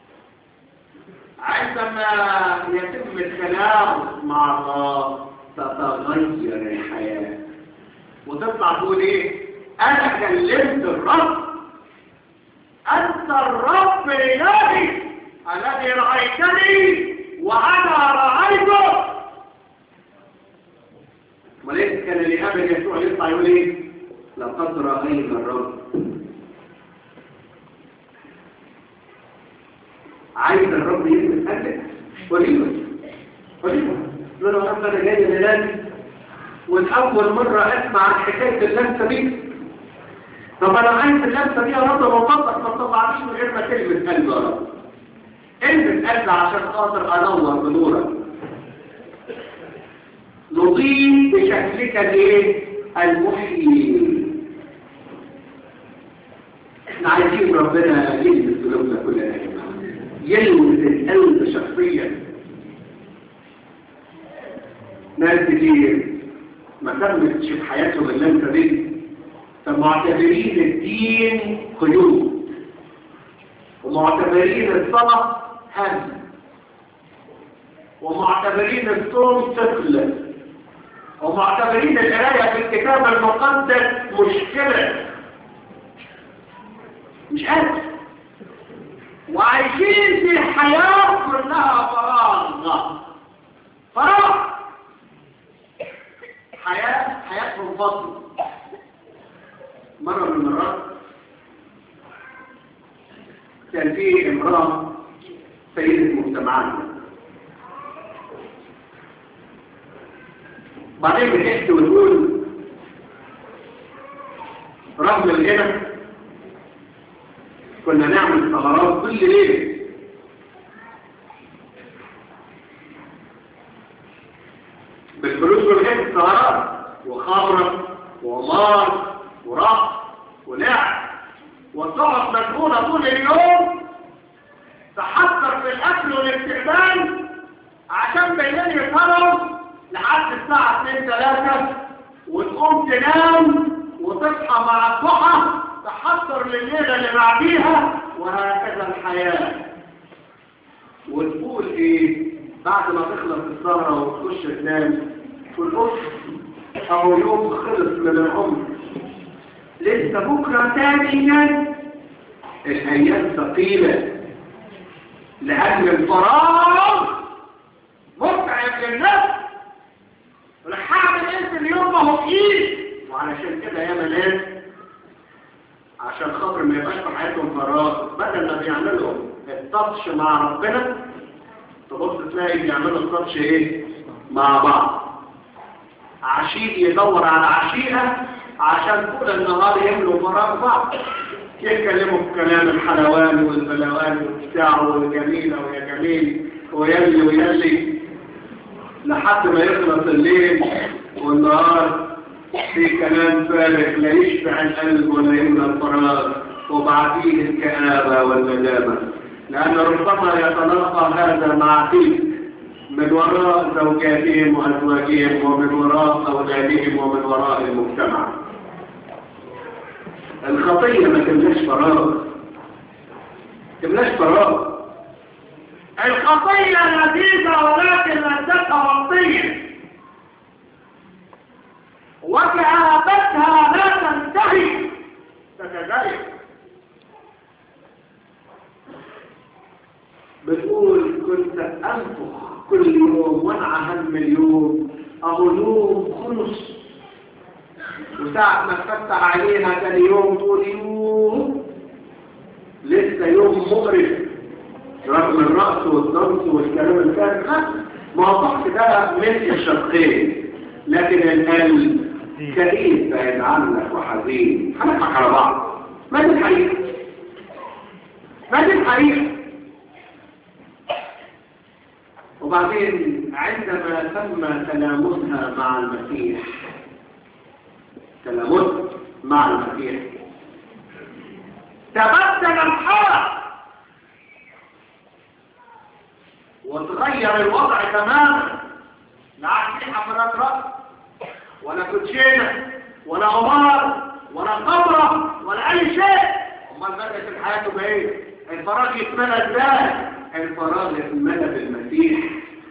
عندما يتم الكلام مع الله تتغير الحياة وتطلع تقول ايه؟ انا كلمت الرب، انت الرب الهي الذي رأيتني وانا رأيته. وليس كان لأبد يسوع يطلع يقول ايه؟ لقد رأينا الرب. عايز الرب يلمس قلبك وليمس لو انا جاي لنادي والاول مره اسمع عن حكايه اللمسه دي، طب انا عايز اللمسه دي يا رب وفضلك ما تطلعليش من غير ما تلمس قلبي يا رب. المس قلبي عشان خاطر انور بنورك، نضيف بشكلك الايه؟ المحيي. احنا عايزين ربنا يلمس قلوبنا كلنا يا جماعه، يلمس القلب شخصيا. ناس كتير ما تمتش في حياتهم اللمسه دي، فمعتبرين الدين قيود، ومعتبرين الصلاه هم، ومعتبرين الصوم ثقل، ومعتبرين القرايه في الكتاب المقدس مشكله، مش قادر، وعايشين في حياة كلها فراغ حياتهم فاضية. مرة من المرات كان في امرأة سيدة مجتمعاتنا، بعدين بتحكي وتقول رغم الغنى كنا نعمل ثغرات كل ليلة، بالفلوس والغنى ثغرات وخمرة ومار ورقص ولعب، وتقعد مشغولة طول اليوم تحضر في الأكل والاستقبال عشان بالليل يسهروا لحد الساعة 2-3 وتقوم تنام وتصحى مع الضحى تحضر لليلة اللي بعديها، وهكذا الحياة. وتقول ايه بعد ما تخلص السهرة وتخش تنام تقول اوف او يوم خلص من العمر، لسه بكرة تاني ناس. الايام ثقيلة لأجل الفراغ متعب للنفس، هعمل ايه في اليوم ما هو تقيل. وعلشان كده يا ناس عشان خاطر ما يبقاش في حياتهم فراغ، بدل ما بيعملوا التاتش مع ربنا تبص تلاقي بيعملوا التاتش ايه مع بعض. عشيق يدور على عشيقة عشان طول النهار يملوا فراغ بعض، يتكلموا في كلام الحلوان والبلوان وبتاع والجميلة ويا جميل ويلي ويلي لحد ما يخلص الليل والنهار في كلام فارغ لا يشبع القلب ولا يملى الفراغ، وبعديه الكآبة والندامة، لأن ربما يتلقى هذا مع تلك من وراء زوجاتهم وأزواجهم ومن وراء أولادهم ومن وراء المجتمع. الخطية ما تملاش فراغ، تملاش فراغ. الخطية لذيذة ولكن لذتها وطية، وكآبتها لا تنتهي، تتزايد. كل يوم وانعى هم اليوم أهو يوم خلص، وساعة ما تفتح عليها تاني يوم تقول يوم لسه يوم مقرف رغم الرأس والضمس والكلام الفارغ. ما وضحت ده من الشقين، لكن القلب كئيب بعيد عنك وحزين. هنضحك على بعض. ما دي الحقيقة، ما دي الحقيقة. وبعدين عندما تم تلامسها مع المسيح، تلامس مع المسيح، تبدل الحال وتغير الوضع تماما. لا عاد في حفلات رقص ولا كوتشينه ولا قمار ولا خمره ولا اي شيء. امال بدات الحياه بايه؟ الفراغ يتملى ازاي؟ الفراغ يتملى بالمسيح.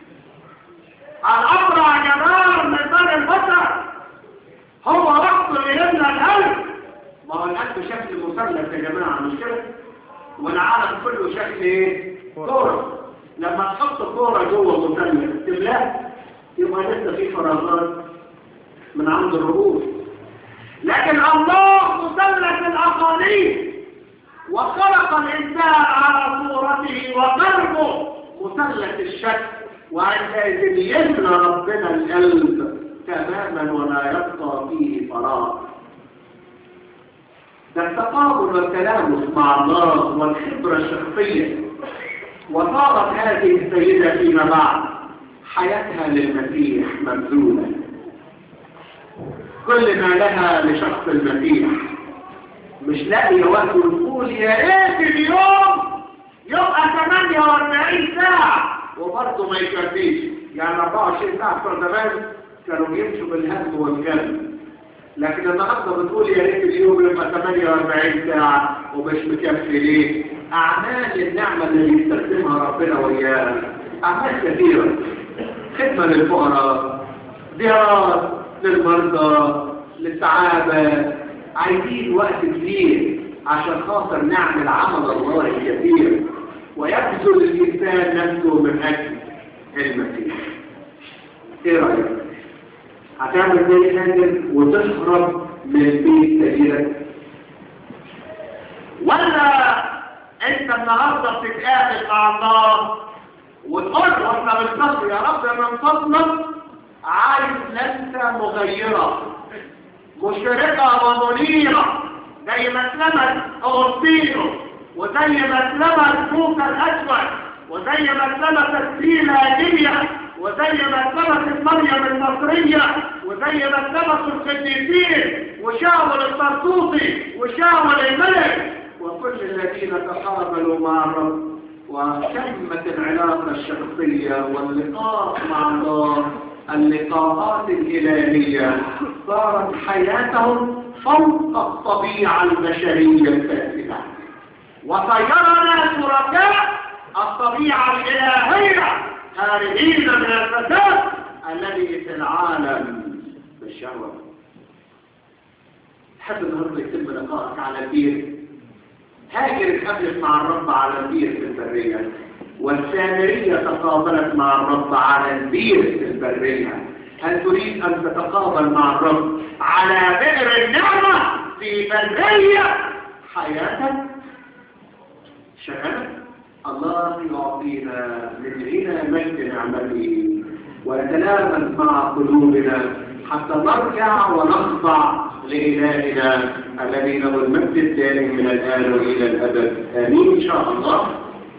الابرع جمال من بني البشر هو رقص اللي يملى القلب. ما هو القلب شكل مثلث يا جماعه، مش كده؟ والعالم كله شكل ايه؟ كوره. لما تحط كوره جوه مثلث تملاه، يبقى لسه في فراغات من عند الرؤوس. لكن الله مثلث الاقاليم، وخلق الانسان على صورته وقلبه مثلث الشكل، وعندئذ يملى ربنا القلب تماما ولا يبقى فيه فراغ. ده التقابل والتلامس مع الله والخبره الشخصيه. وصارت هذه السيده فيما بعد حياتها للمسيح مبذوله، كل ما لها لشخص المسيح. مش لاقي وقت تقول يا ريت اليوم يبقى 48 ساعه وبرضه ما يكفيش. يعني 24 ساعه بتوع زمان كانوا بيمشوا بالهم والكلب، لكن النهارده بتقول يا ريت اليوم يبقى 48 ساعه ومش مكفي. ليه؟ اعمال النعمه اللي يستخدمها ربنا ويانا اعمال كثيره. خدمه للفقراء، زيارات للمرضى، للسعاده. عايزين وقت كبير عشان خاطر نعمل عمل الله الكثير، ويبذل الانسان نفسه من اجل المسيح. ايه رايك؟ هتعمل زي هاجر وتهرب من البيت سبيلك، ولا انت النهارده بتتقابل مع الله وتقول له احنا بنصلي يا رب من فضلك عايز لمسه مغيره مشرقه ومنيره زي مسلمه اغسطينو، وزي مسلمه موسى الاسود، وزي مسلمه السينا جيليا، وزي مسلمه مريم المصريه، وزي مسلمه القديسين وشاول الطرطوسي وشاول الملك وكل الذين تقابلوا مع الرب وتمت العلاقة الشخصية واللقاء مع الله. اللقاءات الإلهية صارت حياتهم فوق الطبيعة البشرية الفاسدة، وصيرنا شركاء الطبيعة الإلهية خارجين من الفساد الذي في العالم بالشهوة. تحب النهارده يتم لقائك على البير؟ هاجر اتقابلت مع الرب على البير في البرية، والسامرية تقابلت مع الرب على البير في البرية. هل تريد أن تتقابل مع الرب على بئر النعمة في برية حياتك؟ شغلك الله يعطينا من غنى مجد نعمته ويتلامس مع قلوبنا حتى نرجع ونخضع لإلهنا الذي له المجد الدائم من الآن وإلى الأبد. آمين إن شاء الله.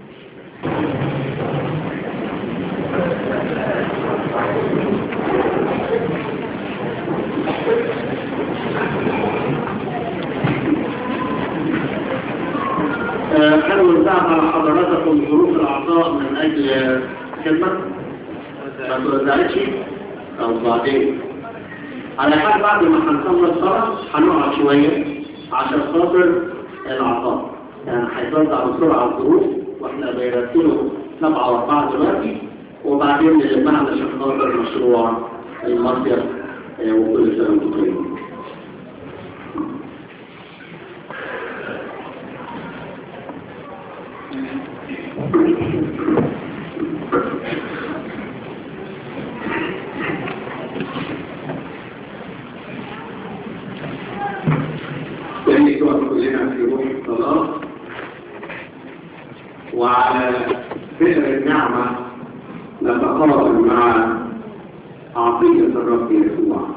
خلوا نتابع حضراتكم ظروف الأعضاء من أجل كلمة ما توزعتش أو بعدين. على حال بعد ما هنخلص صلاة هنقعد شوية عشان خاطر الأعضاء، يعني هيتوزع بسرعة الظروف واحنا بيرتبوا 7 و4 دلوقتي، وبعدين نجمعنا عشان خاطر مشروع المصيف وكل سنة وانتم طيبين. نقف كلنا في روح الصلاة وعلى بئر النعمة نتقابل مع عطية الرب يسوع.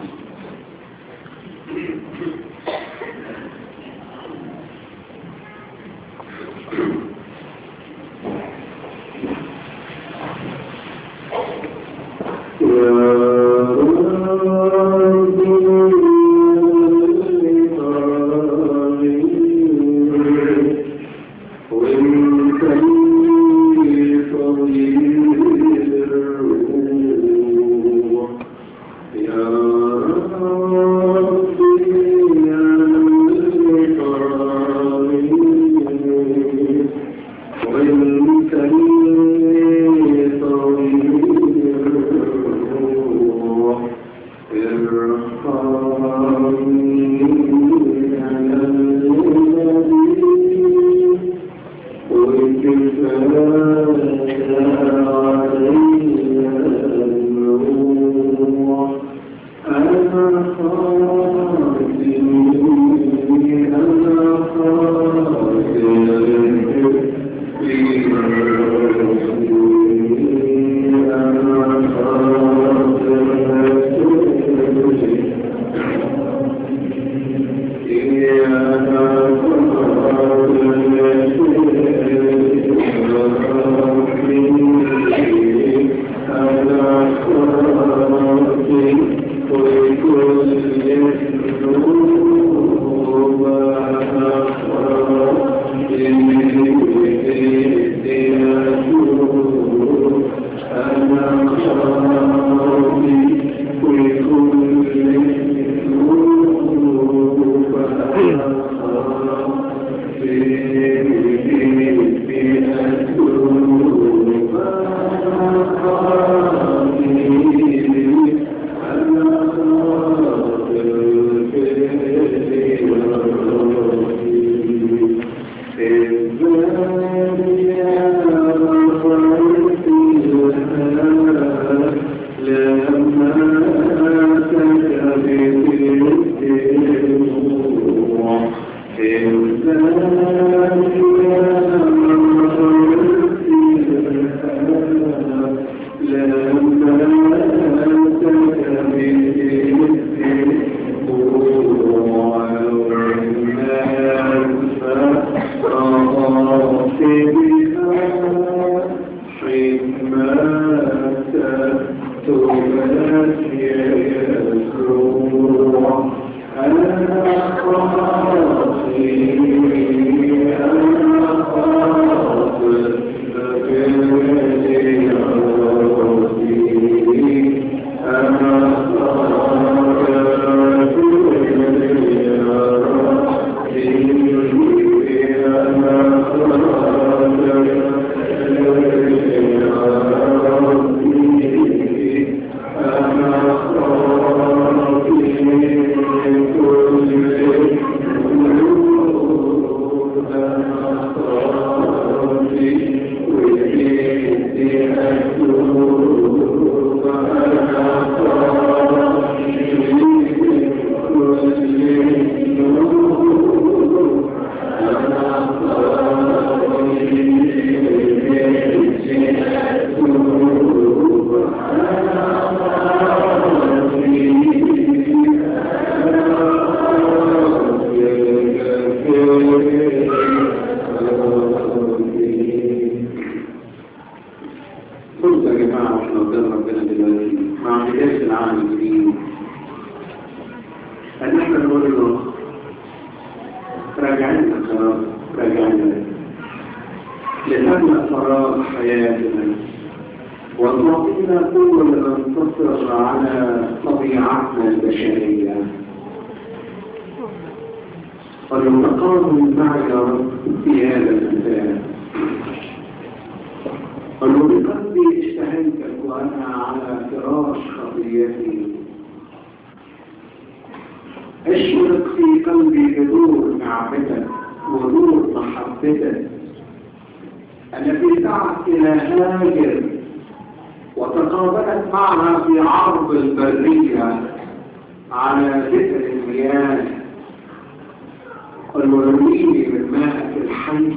المرميني من ماءك الحي،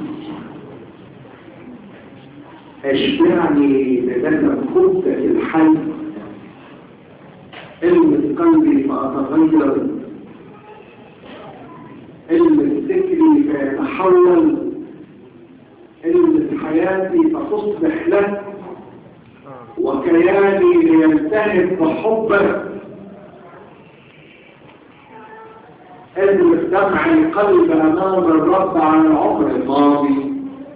اشبعني بلبن خبزك الحي، المس قلبي فأتغير، المس فكري فيتحول، المس حياتي فتصبح لك، وكياني ليلتهب بحبك. المس دمع القلب أمام الرب عن العمر الماضي،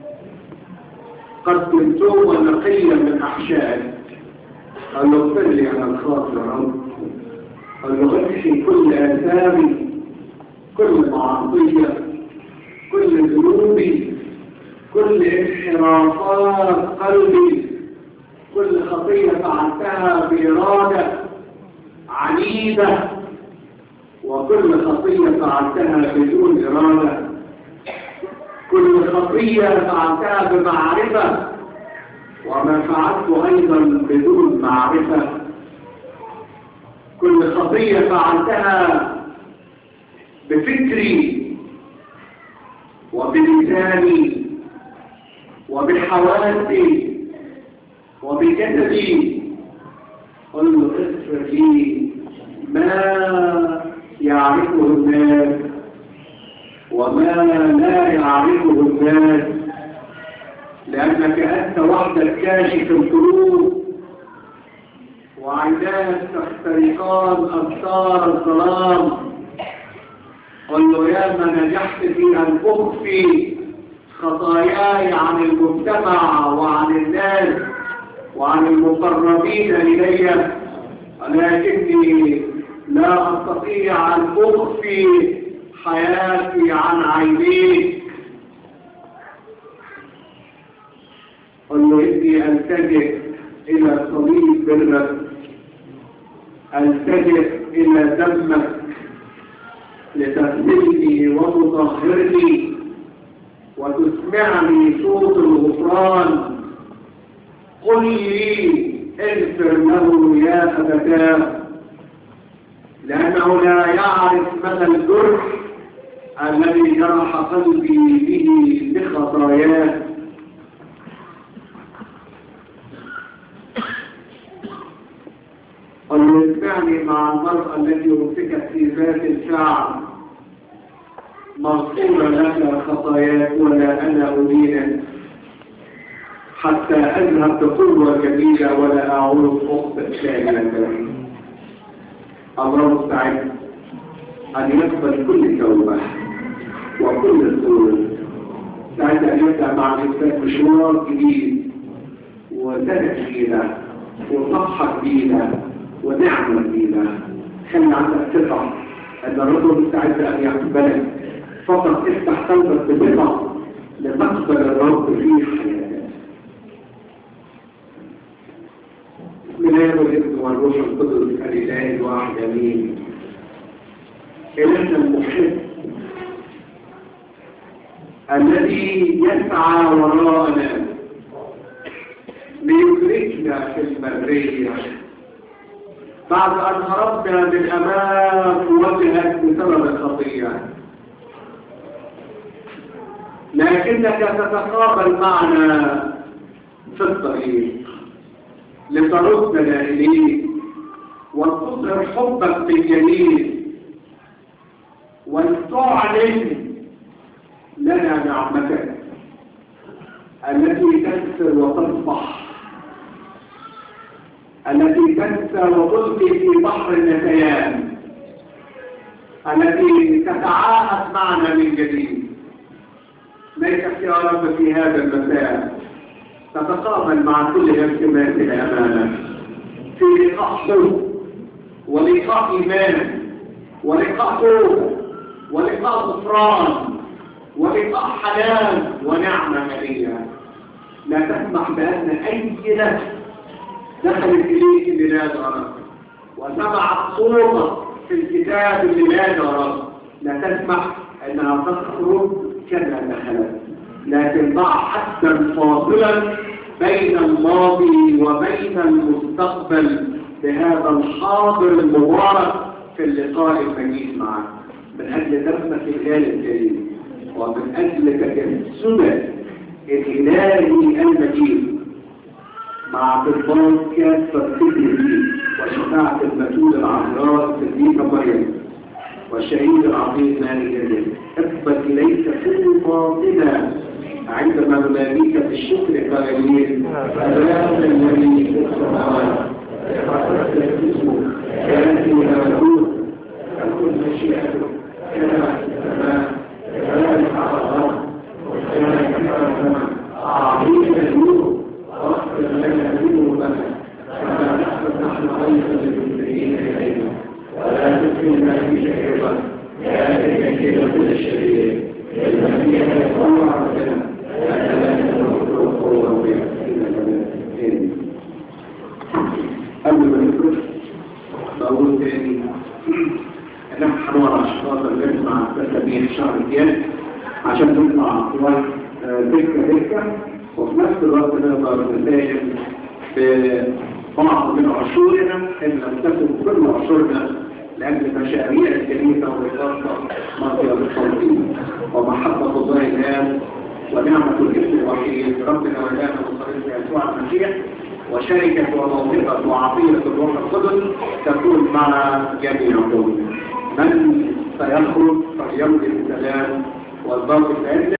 قدمتوه نقيا من أحشائك. قال له اغفر لي أنا الخاطئ يا رب، قال له امحي كل آثامي، كل معصية، كل ذنوبي، كل انحرافات قلبي، كل خطية فعلتها بإرادة عنيدة، وكل خطية فعلتها بدون إرادة، كل خطية فعلتها بمعرفة، وما فعلت أيضا بدون معرفة، كل خطية فعلتها بفكري وبلساني وبحواسي وبجسدي. قل له اغفر لي ما يعرفه الناس وما لا يعرفه الناس، لأنك أنت وحدك كاشف القلوب، وعيناك تخترقان أبصار الظلام. قل له يا من نجحت في أن أخفي خطاياي عن المجتمع وعن الناس وعن المقربين إلي، ولكني لا أستطيع أن أخفي حياتي عن عينيك. قل له إني ألتجئ إلى صليب برك، ألتجئ إلى دمك لتغسلني وتطهرني وتسمعني صوت الغفران. قل لي اغفر له يا أبتاه، لأنه لا يعرف مدى الجرح الذي جرح قلبي به بخطاياه. قل له اسمعني مع المرأة التي أمسكت في ذات الشعب، مغفورة لك خطاياك ولا أنا أدينك، حتى أذهب بقوة جميلة ولا أعود أخطئ شاملة. الله مستعد أن يقبل كل توبة وكل سرور، مستعد أن يبدأ مع الإنسان مشوار جديد وسنة جديدة وصفحة جديدة ونعمة جديدة. خلي عندك ثقة أن الرب مستعد أن يقبلك، فقط افتح قلبك بثقة لتقبل الرب في حياتك. بسم الله والابن والروح القدس الإله الواحد آمين. إلهنا المحب الذي يسعى وراءنا ليدركنا في البرية بعد أن هربنا من أمام وجهك بسبب الخطية، لكنك تتقابل معنا في الطريق لتردنا إليك وتظهر حبك بالجميل وتعلن لنا نعمتك التي تنسر وتصبح، التي تنسى وتلقي في بحر النسيان، التي تتعاهد معنا من جديد. ليس يا رب في هذا المساء تتقابل مع كل التماس الأمانة في لقاء حب ولقاء إيمان ولقاء توبة ولقاء غفران ولقاء حنان ونعمة مالية. لا تسمح بأن أي نفس دخلت إليك الميلاد يا رب وسمعت صوتك في الكتاب الميلاد يا رب، لا تسمح أنها تخرج كما دخلت، لكن ضع حدا فاصلا بين الماضي وبين المستقبل بهذا الحاضر المبارك في اللقاء المجيد معك. من أجل درسك الغالي الكريم ومن أجل تجسد الإلهي المجيد مع طلبات كافة فكره وشفاعة المسؤول العذراء الصديقة مريم والشهيد العظيم مالك الجليل اثبت إليك كل باطنا عندما نناديك بالشكر قائلين أبانا الذي في السماوات تقدس اسمك يأتي ملكوتك تكن مشيئتك كما في السماء كذلك على الأرض وكذلك على السماء أعطينا اليوم واغفر لنا ذنوبنا كما نغفر نحن أيضا للمسلمين إلينا ولا تدخلنا في شيطان يا كيد كل شرير الذي يتطوع ربنا قبل ما نخرج بقول تاني نحن حوار أشخاص اللي نسمع تسبيح شهر الجاي عشان نطلع دكة وفي نفس الوقت نقدر نساهم ببعض من عشورنا إن لم تكن كل عشورنا لأجل مشاريع الكنيسة والإدارة مصر الصالحين ومحبة الله الآن ونعمة الابن الوحيد ربنا وإلهنا وصلينا يسوع المسيح وشركة وموهبة وعطية الروح القدس تكون مع جميعكم. من سيخرج فليمضي السلام والباقي